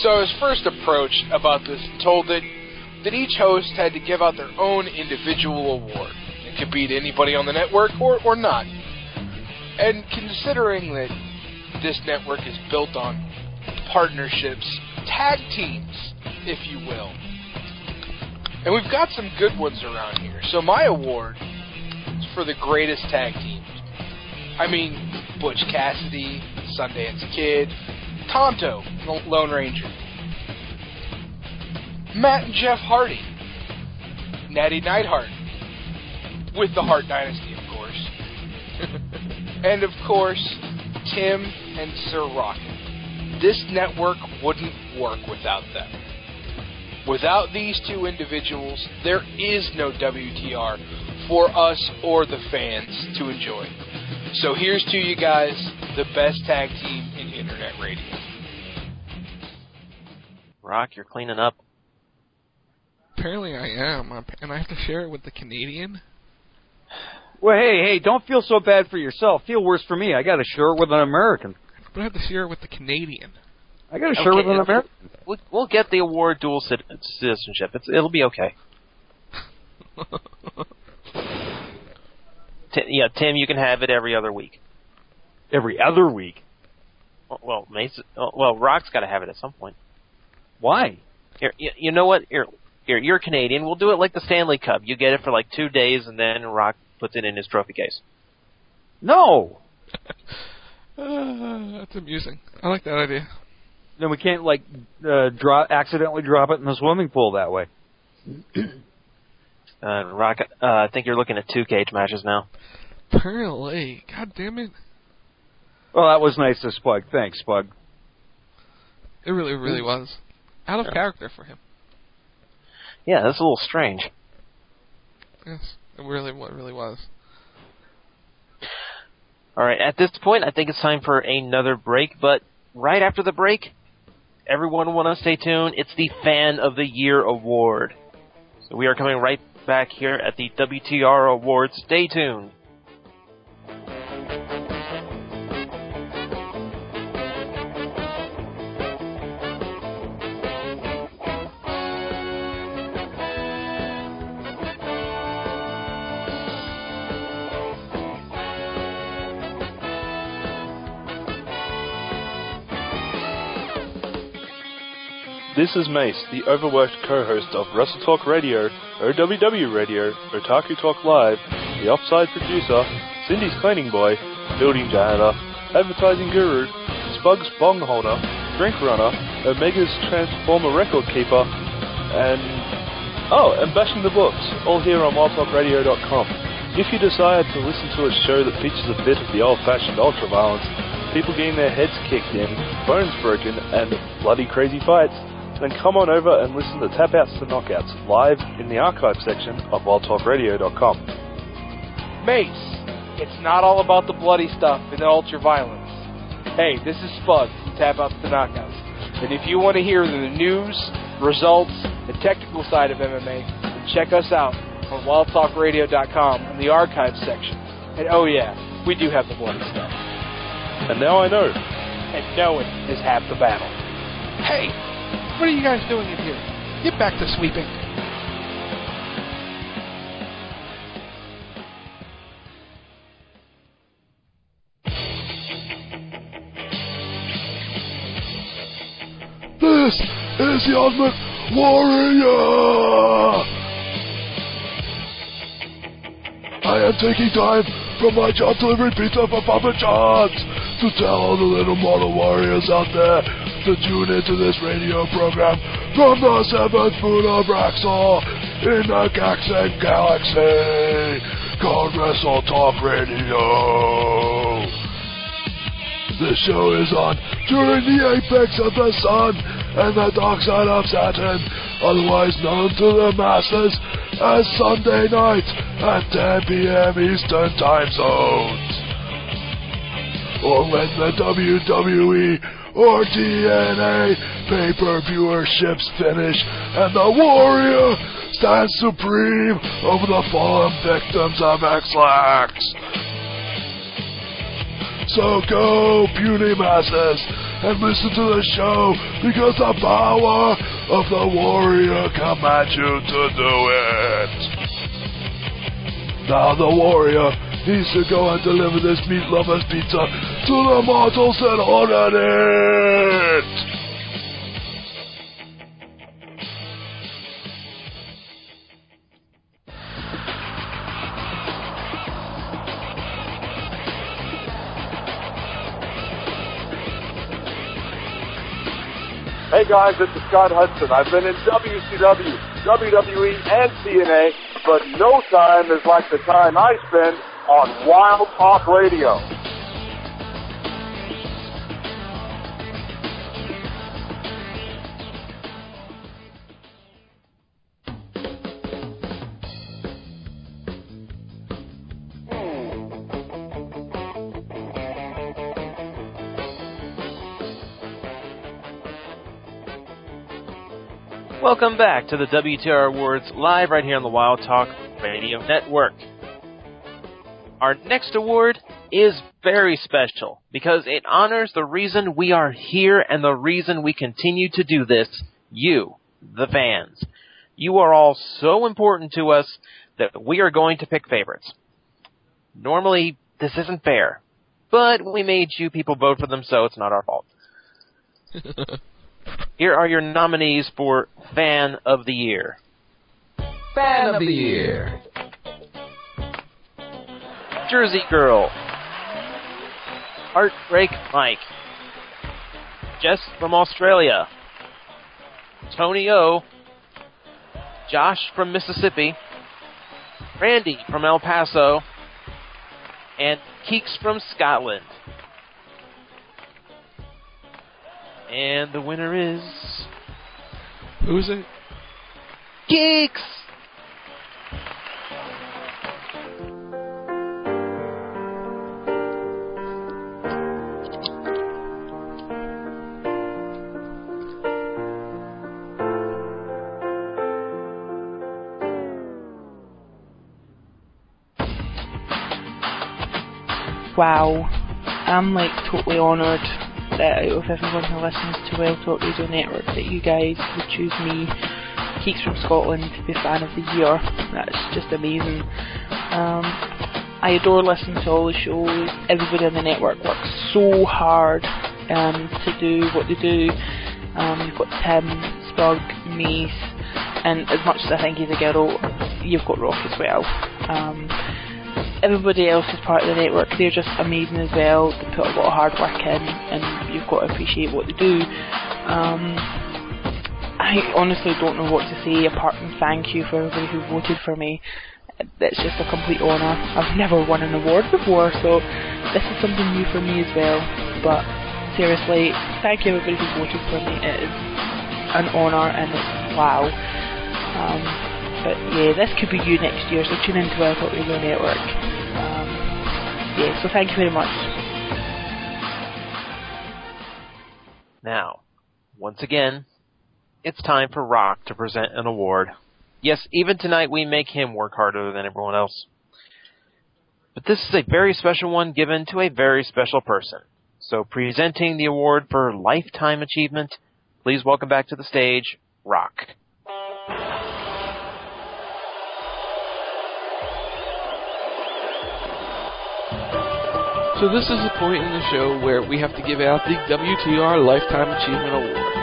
So I was first approached about this and told that each host had to give out their own individual award. It could be to anybody on the network or not. And considering that this network is built on partnerships, tag teams, if you will, and we've got some good ones around here. So my award is for the greatest tag team. I mean, Butch Cassidy, Sundance Kid, Tonto, Lone Ranger, Matt and Jeff Hardy, Natty Neidhart, with the Hart Dynasty, of course, and of course, Tim and Sir Rocket. This network wouldn't work without them. Without these two individuals, there is no WTR for us or the fans to enjoy. So here's to you guys, the best tag team in Internet radio. Rock, you're cleaning up. Apparently I am, and I have to share it with the Canadian. Well, hey, don't feel so bad for yourself. Feel worse for me. I got to share it with an American. But I have to share it with the Canadian. I got to share it with an American. We'll get the award dual citizenship. It'll be okay. Tim, you can have it every other week. Every other week? Well, Rock's got to have it at some point. Why? Here, you know what? Here, you're Canadian. We'll do it like the Stanley Cup. You get it for like 2 days, and then Rock puts it in his trophy case. No! That's amusing. I like that idea. Then we can't, accidentally drop it in the swimming pool that way. Rock, I think you're looking at 2 cage matches now. Apparently. God damn it. Well, that was nice of Spug. Thanks, Spug. It really, really was. Out of character for him. Yeah, that's a little strange. Yes, it really was. All right, at this point, I think it's time for another break, but right after the break, everyone want to stay tuned. It's the Fan of the Year Award. So we are coming right back here at the WTR Awards. Stay tuned. This is Mace, the overworked co-host of Wrestle Talk Radio, OWW Radio, Otaku Talk Live, the offside producer, Cindy's cleaning boy, building janitor, advertising guru, Spug's bong holder, drink runner, Omega's transformer record keeper, and bashing the books, all here on WildTalkRadio.com. If you decide to listen to a show that features a bit of the old-fashioned ultra-violence, people getting their heads kicked in, bones broken, and bloody crazy fights, then come on over and listen to Tap Outs to Knockouts live in the archive section of WildTalkRadio.com. Mace, it's not all about the bloody stuff and the ultra-violence. Hey, this is Spud from Tap Outs to Knockouts. And if you want to hear the news, results, the technical side of MMA, then check us out on WildTalkRadio.com in the archive section. And oh yeah, we do have the bloody stuff. And now I know. And knowing is half the battle. Hey! What are you guys doing in here? Get back to sweeping. This is the Ultimate Warrior! I am taking time from my job delivery pizza for Papa John's to tell all the little mortal warriors out there to tune into this radio program from the 7th moon of Raxol in the Gaxen Galaxy called Wrestle Talk Radio. This show is on during the apex of the sun and the dark side of Saturn, otherwise known to the masses as Sunday night at 10 p.m. Eastern Time Zones. Or when the WWE or TNA pay-per-viewerships finish and the Warrior stands supreme over the fallen victims of X-Lax. So go, puny masses, and listen to the show because the power of the warrior commands you to do it. Now the warrior needs to go and deliver this meat lover's pizza to the mortals that ordered it. Hey guys, this is Scott Hudson. I've been in WCW, WWE, and TNA, but no time is like the time I spend on Wild Talk Radio. Welcome back to the WTR Awards, live right here on the Wild Talk Radio Network. Our next award is very special because it honors the reason we are here and the reason we continue to do this, you, the fans. You are all so important to us that we are going to pick favorites. Normally, this isn't fair, but we made you people vote for them, so it's not our fault. Here are your nominees for Fan of the Year. Fan of the Year. Jersey Girl. Heartbreak Mike. Jess from Australia. Tony O. Josh from Mississippi. Randy from El Paso. And Keeks from Scotland. And the winner is... Who's it? Geeks! Wow. I'm like totally honoured that out of everyone who listens to Wild Talk Radio Network that you guys would choose me, Keeks from Scotland, to be Fan of the Year. That's just amazing. I adore listening to all the shows. Everybody on the network works so hard to do what they do. You've got Tim, Spug, Mace, and as much as I think he's a girl, you've got Rock as well. Everybody else is part of the network. They're just amazing as well. They put a lot of hard work in, and you've got to appreciate what they do. I honestly don't know what to say apart from thank you for everybody who voted for me. It's just a complete honour. I've never won an award before, so this is something new for me as well. But seriously, thank you everybody who voted for me. It is an honour, and it's wow. But yeah, this could be you next year, so tune into Wild Talk Radio Network. So thank you very much. Now, once again, it's time for Rock to present an award. Yes, even tonight we make him work harder than everyone else. But this is a very special one given to a very special person. So presenting the award for Lifetime Achievement, please welcome back to the stage, Rock. So this is the point in the show where we have to give out the WTR Lifetime Achievement Award.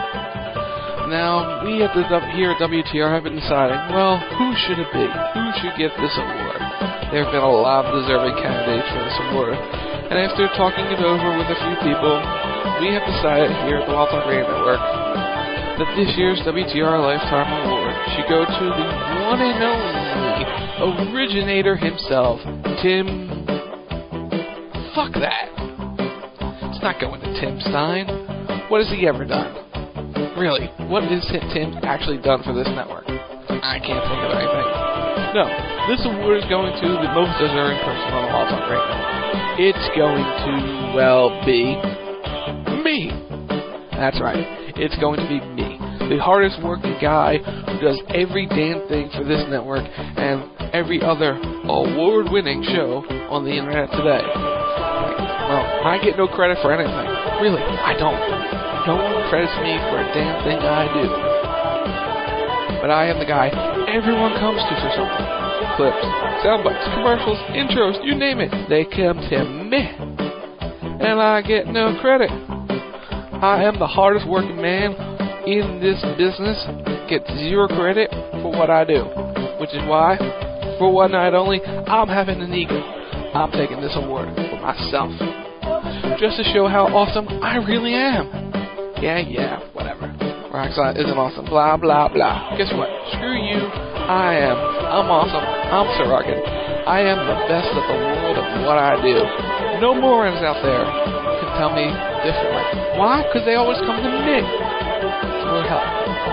Now, we at here at WTR have been deciding, well, who should it be? Who should get this award? There have been a lot of deserving candidates for this award. And after talking it over with a few people, we have decided here at the Wild Talk Radio Network that this year's WTR Lifetime Award should go to the one and only originator himself, Tim... Fuck that. It's not going to Tim Stein. What has he ever done? Really, what has Tim actually done for this network? I can't think of anything. No, this award is going to the most deserving person on the Wild Talk Radio Network. It's going to, well, be me. That's right. It's going to be me. The hardest working guy who does every damn thing for this network and every other award-winning show on the internet today. Well, I get no credit for anything. Really, I don't. No one credits me for a damn thing I do. But I am the guy everyone comes to for something. Clips, sound bites, commercials, intros, you name it. They come to me. And I get no credit. I am the hardest working man in this business. Get zero credit for what I do. Which is why, for one night only, I'm having an ego. I'm taking this award for myself. Just to show how awesome I really am. Yeah, whatever. Rockside isn't awesome. Blah, blah, blah. Guess what? Screw you. I'm awesome. I'm Sorokin. I am the best of the world at what I do. No morons out there can tell me differently. Why? Because they always come to me for help.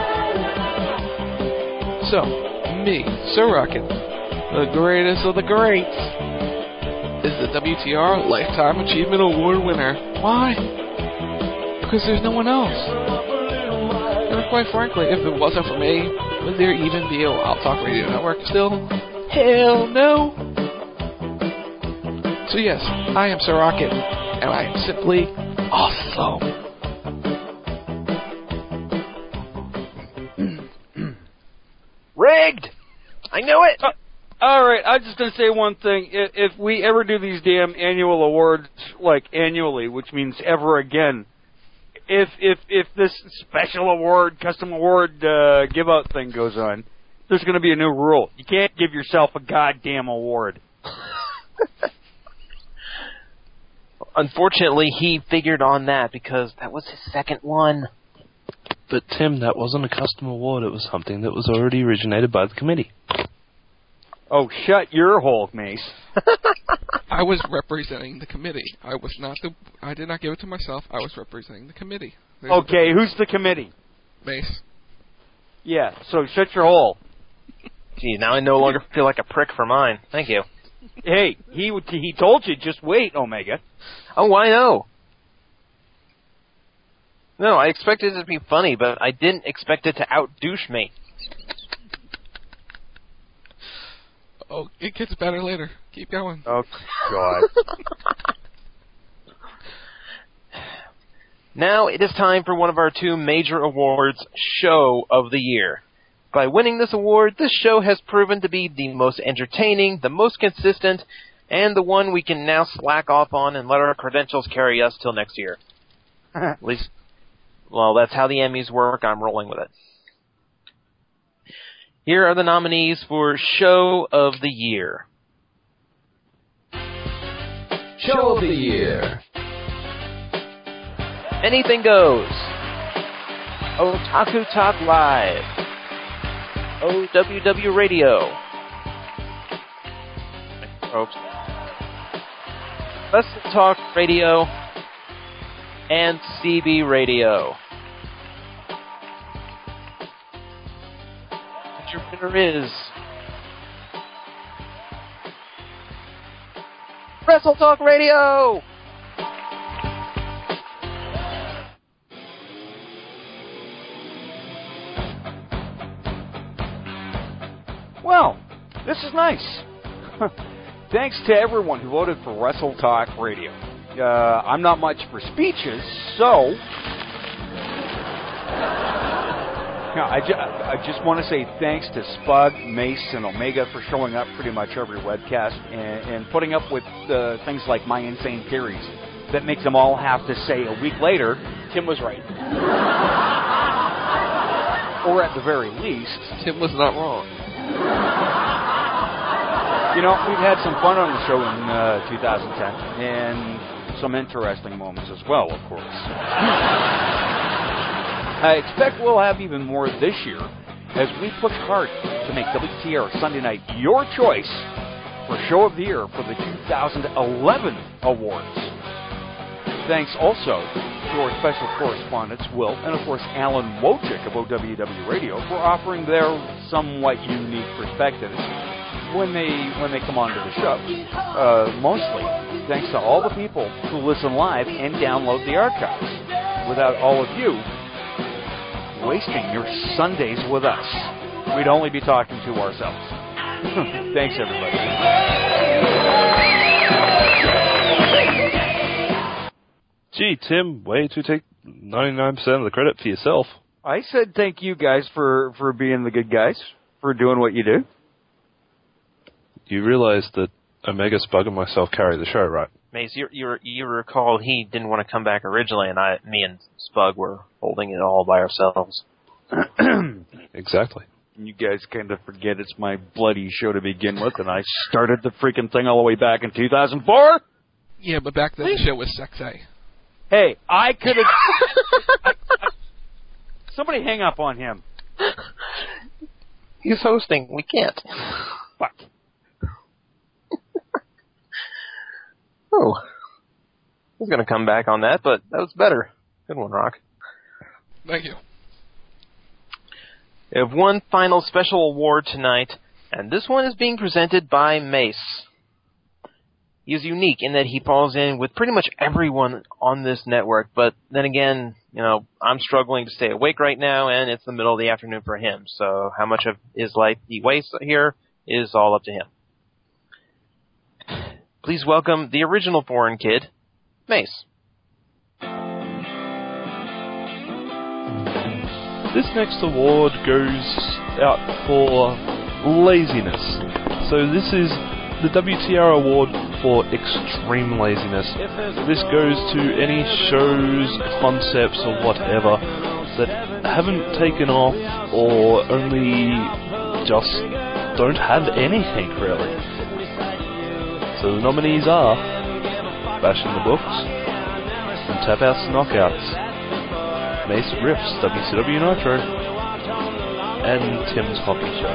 So, me, Sorokin, the greatest of the greats, is the WTR Lifetime Achievement Award winner. Why? Because there's no one else. And quite frankly, if it wasn't for me, would there even be a Wild Talk Radio Network still? Hell no! So yes, I am Sorokin, and I am simply awesome. Rigged! I knew it! All right, I'm just going to say one thing. If we ever do these damn annual awards, like annually, which means ever again, if this special award, custom award give out thing goes on, there's going to be a new rule. You can't give yourself a goddamn award. Unfortunately, he figured on that because that was his second one. But Tim, that wasn't a custom award. It was something that was already originated by the committee. Oh, shut your hole, Mace. I was representing the committee. I did not give it to myself. I was representing the committee. Okay, who's the committee? Mace. Yeah, so shut your hole. Gee, now I no longer feel like a prick for mine. Thank you. Hey, he told you, just wait, Omega. Oh, I know. No, I expected it to be funny, but I didn't expect it to out-douche me. Oh, it gets better later. Keep going. Oh, God. Now it is time for one of our two major awards, Show of the Year. By winning this award, this show has proven to be the most entertaining, the most consistent, and the one we can now slack off on and let our credentials carry us till next year. At least, well, that's how the Emmys work. I'm rolling with it. Here are the nominees for Show of the Year. Show of the Year. Anything Goes. Otaku Talk Live. OWW Radio. Oops. Wrestle Talk Radio. And CB Radio. Your winner is Wrestle Talk Radio. Well, this is nice. Thanks to everyone who voted for Wrestle Talk Radio. I'm not much for speeches, so I just want to say thanks to Spud, Mace, and Omega for showing up pretty much every webcast and putting up with things like my insane theories that make them all have to say a week later, Tim was right. Or at the very least, Tim was not wrong. You know, we've had some fun on the show in 2010, and some interesting moments as well, of course. I expect we'll have even more this year as we push hard to make WTR Sunday Night your choice for Show of the Year for the 2011 awards. Thanks also to our special correspondents, Will, and of course Alan Wojcik of OWW Radio for offering their somewhat unique perspectives when they come onto the show. Mostly thanks to all the people who listen live and download the archives. Without all of you wasting your Sundays with us, we'd only be talking to ourselves. Thanks, everybody. Gee, Tim, way to take 99% of the credit for yourself. I said thank you guys for being the good guys, for doing what you do. You realize that Omega, Spug, and myself carry the show, right? Mace, you recall he didn't want to come back originally, and me and Spug were holding it all by ourselves. Exactly. You guys kind of forget it's my bloody show to begin with, and I started the freaking thing all the way back in 2004? Yeah, but back then the show was sexy. Hey, I could have... Somebody hang up on him. He's hosting. We can't. Fuck. Oh. I was going to come back on that, but that was better. Good one, Rock. Thank you. We have one final special award tonight, and this one is being presented by Mace. He is unique in that he falls in with pretty much everyone on this network, but then again, I'm struggling to stay awake right now, and it's the middle of the afternoon for him, so how much of his life he wastes here is all up to him. Please welcome the original foreign kid, Mace. This next award goes out for laziness. So this is the WTR Award for extreme laziness. This goes to any shows, concepts, or whatever that haven't taken off or only just don't have anything, really. So the nominees are Bashing the Books and Tap Outs Knockouts, Mace Riffs, WCW Nitro, and Tim's Hockey Show.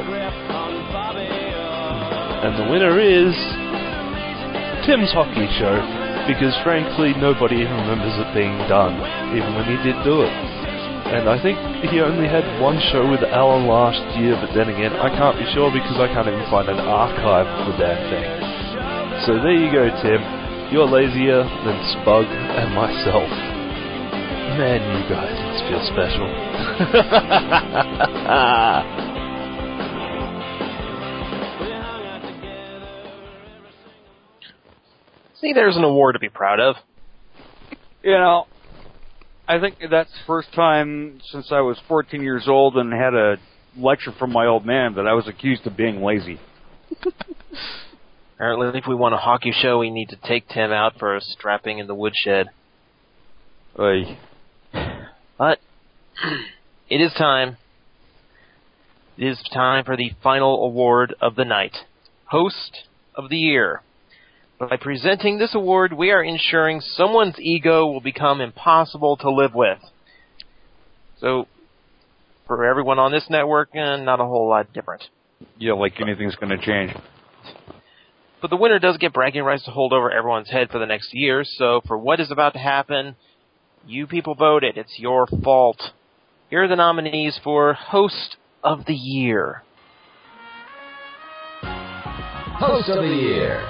And the winner is Tim's Hockey Show, because frankly nobody remembers it being done, even when he did do it. And I think he only had one show with Alan last year, but then again, I can't be sure because I can't even find an archive of the damn thing. So there you go, Tim. You're lazier than Spug and myself. Man, you guys must feel special. See, there's an award to be proud of. I think that's the first time since I was 14 years old and had a lecture from my old man that I was accused of being lazy. Apparently, if we want a hockey show, we need to take Tim out for a strapping in the woodshed. Oy. But it is time. It is time for the final award of the night, Host of the Year. By presenting this award, we are ensuring someone's ego will become impossible to live with. So, for everyone on this network, not a whole lot different. Yeah, like anything's going to change. But the winner does get bragging rights to hold over everyone's head for the next year, so for what is about to happen, you people voted. It's your fault. Here are the nominees for Host of the Year. Host of the Year.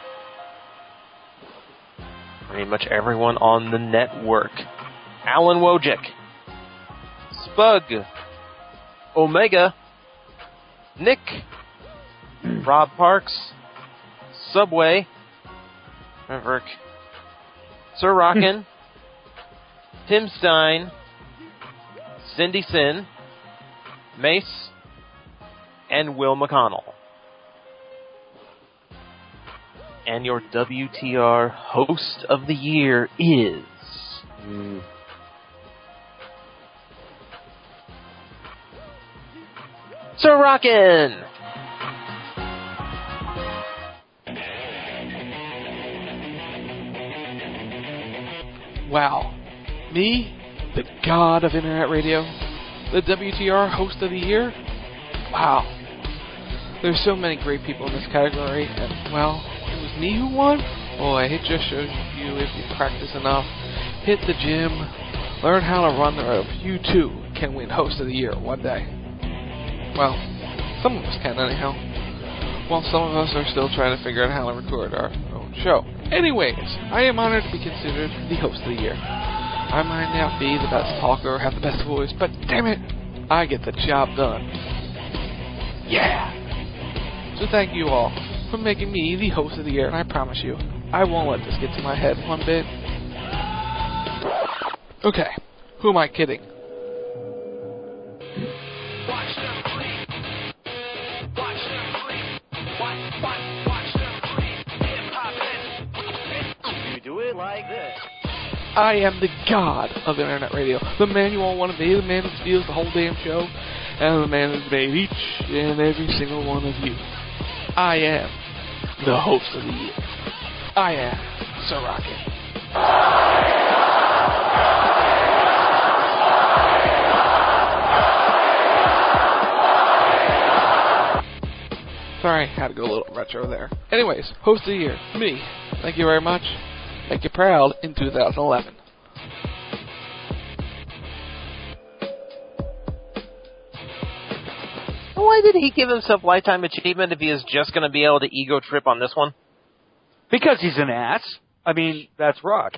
Pretty much everyone on the network. Alan Wojcik, Spug, Omega, Nick, Rob Parks, Subway, Maverick, Sir Rockin', Tim Stein, Cindy Sin, Mace, and Will McConnell. And your WTR Host of the Year is... Sir Rockin'! Wow. Me, the god of internet radio, the WTR Host of the Year? Wow. There's so many great people in this category, and, well, it was me who won? Boy, it just shows you if you practice enough, hit the gym, learn how to run the rope, you too can win Host of the Year one day. Well, some of us can anyhow. While some of us are still trying to figure out how to record our own show. Anyways, I am honored to be considered the Host of the Year. I might not be the best talker or have the best voice, but damn it, I get the job done. Yeah! So thank you all for making me the Host of the Year, and I promise you, I won't let this get to my head one bit. Okay, who am I kidding? You do it like this. I am the god of internet radio. The man you all want to be, the man who steals the whole damn show, and the man who's made each and every single one of you. I am the host of the year. I am Sir Rocket. Sorry, had to go a little retro there. Anyways, host of the year, me. Thank you very much. Make you proud in 2011. Why did he give himself lifetime achievement if he is just going to be able to ego trip on this one? Because he's an ass. I mean, that's Rock.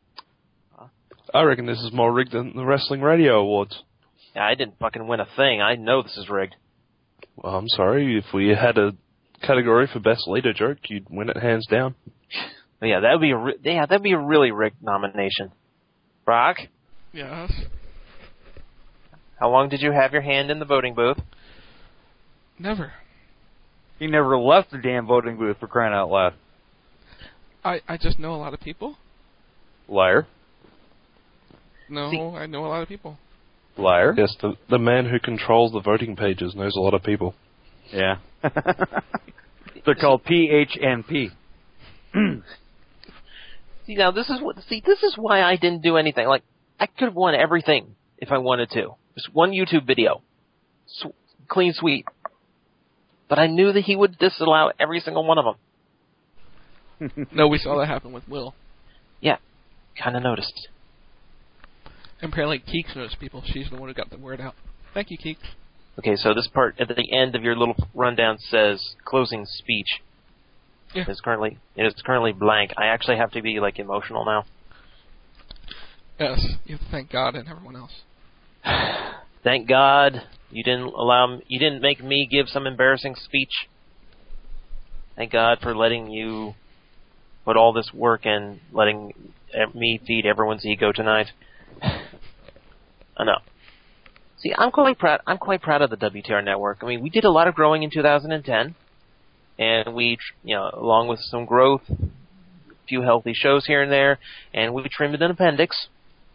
I reckon this is more rigged than the Wrestling Radio Awards. Yeah, I didn't fucking win a thing. I know this is rigged. Well, I'm sorry. If we had a category for best leader joke, you'd win it hands down. Yeah, that'd be a really rigged nomination. Brock, Yes? how long did you have your hand in the voting booth? Never. He never left the damn voting booth, for crying out loud. I just know a lot of people. Liar. No, I know a lot of people. Liar. Yes, the man who controls the voting pages knows a lot of people. Yeah. They're called PHNP. This is why I didn't do anything. Like, I could have won everything if I wanted to. Just one YouTube video. Clean sweep. But I knew that he would disallow every single one of them. No, we saw that happen with Will. Yeah, kind of noticed. And apparently Keeks knows people. She's the one who got the word out. Thank you, Keeks. Okay, so this part at the end of your little rundown says closing speech. Yeah. It is currently blank. I actually have to be like emotional now. Yes, you have to thank God and everyone else. Thank God you didn't make me give some embarrassing speech. Thank God for letting you put all this work in, letting me feed everyone's ego tonight. I know. See, I'm quite proud of the WTR network. I mean, we did a lot of growing in 2010, and we, along with some growth, a few healthy shows here and there, and we trimmed an appendix.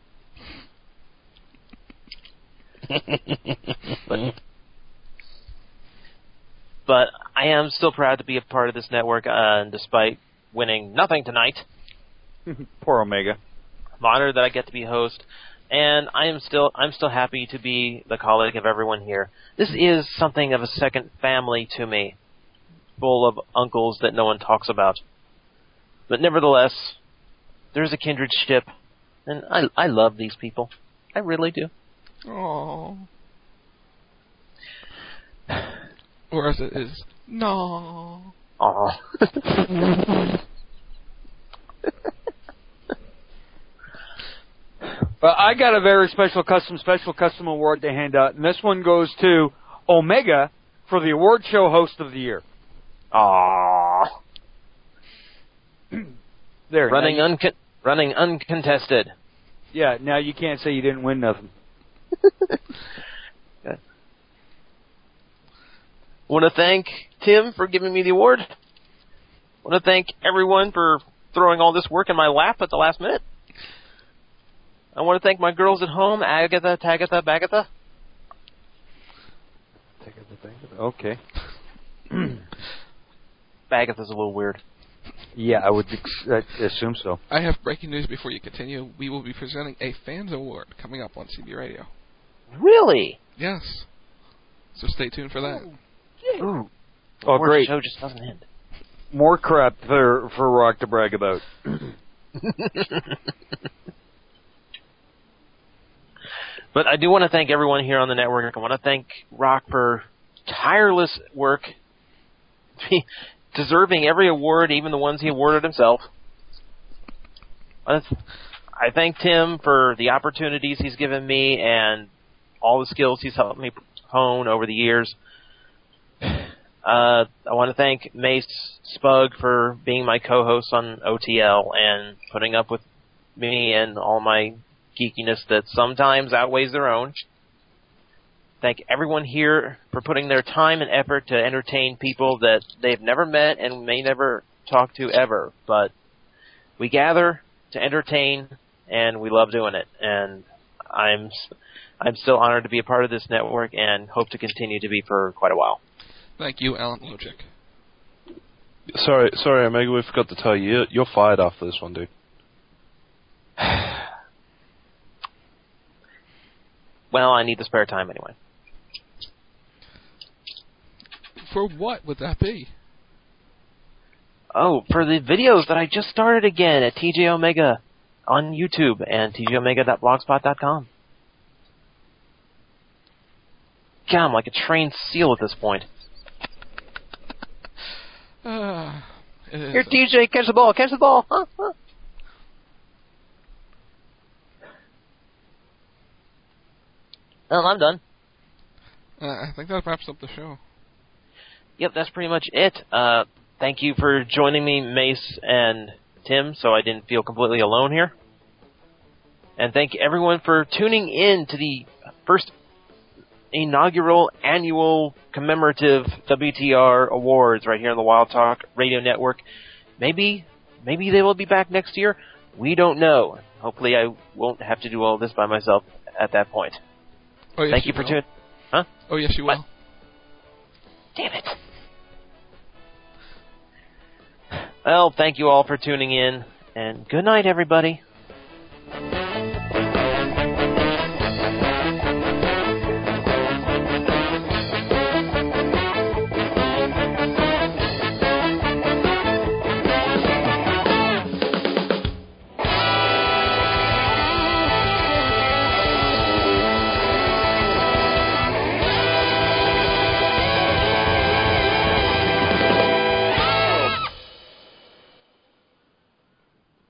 But I am still proud to be a part of this network, and despite winning nothing tonight. Poor Omega. I'm honored that I get to be host, and I'm still happy to be the colleague of everyone here. This is something of a second family to me, full of uncles that no one talks about. But nevertheless, there's a kindred ship, and I love these people. I really do. Aww. Or as it is, no. Aww. Well, I got a very special custom award to hand out, and this one goes to Omega for the award show host of the year. Aww. There. Running uncontested. Yeah, now you can't say you didn't win nothing. Okay. Want to thank Tim for giving me the award. Want to thank everyone for throwing all this work in my lap at the last minute. I want to thank my girls at home, Agatha, Tagatha, Bagatha. Okay. Bagatha's a little weird. Yeah, I would assume so. I have breaking news before you continue. We will be presenting a fans award coming up on CB Radio. Really? Yes. So stay tuned for that. Ooh. Oh, great. The show just doesn't end. More crap for Rock to brag about. But I do want to thank everyone here on the network. I want to thank Rock for tireless work, deserving every award, even the ones he awarded himself. I thank Tim for the opportunities he's given me and all the skills he's helped me hone over the years. I want to thank Mace Spug for being my co-host on OTL and putting up with me and all my geekiness that sometimes outweighs their own. Thank everyone here for putting their time and effort to entertain people that they've never met and may never talk to ever. But we gather to entertain, and we love doing it. And I'm still honored to be a part of this network and hope to continue to be for quite a while. Thank you, Alan Wojcik. Sorry, Omega, we forgot to tell you. You're fired after this one, dude. Well, I need the spare time anyway. For what would that be? Oh, for the videos that I just started again at TJ Omega on YouTube and tjomega.blogspot.com. God, I'm like a trained seal at this point. Here, TJ, catch the ball, catch the ball. Huh? Well, I'm done. I think that wraps up the show. Yep, that's pretty much it. Thank you for joining me, Mace and Tim, so I didn't feel completely alone here. And thank everyone for tuning in to the first inaugural annual commemorative WTR Awards right here on the Wild Talk Radio Network. Maybe they will be back next year. We don't know. Hopefully I won't have to do all this by myself at that point. Oh, yes, thank you for tuning. Huh? Oh, yes, you will. Damn it. Well, thank you all for tuning in, and good night, everybody.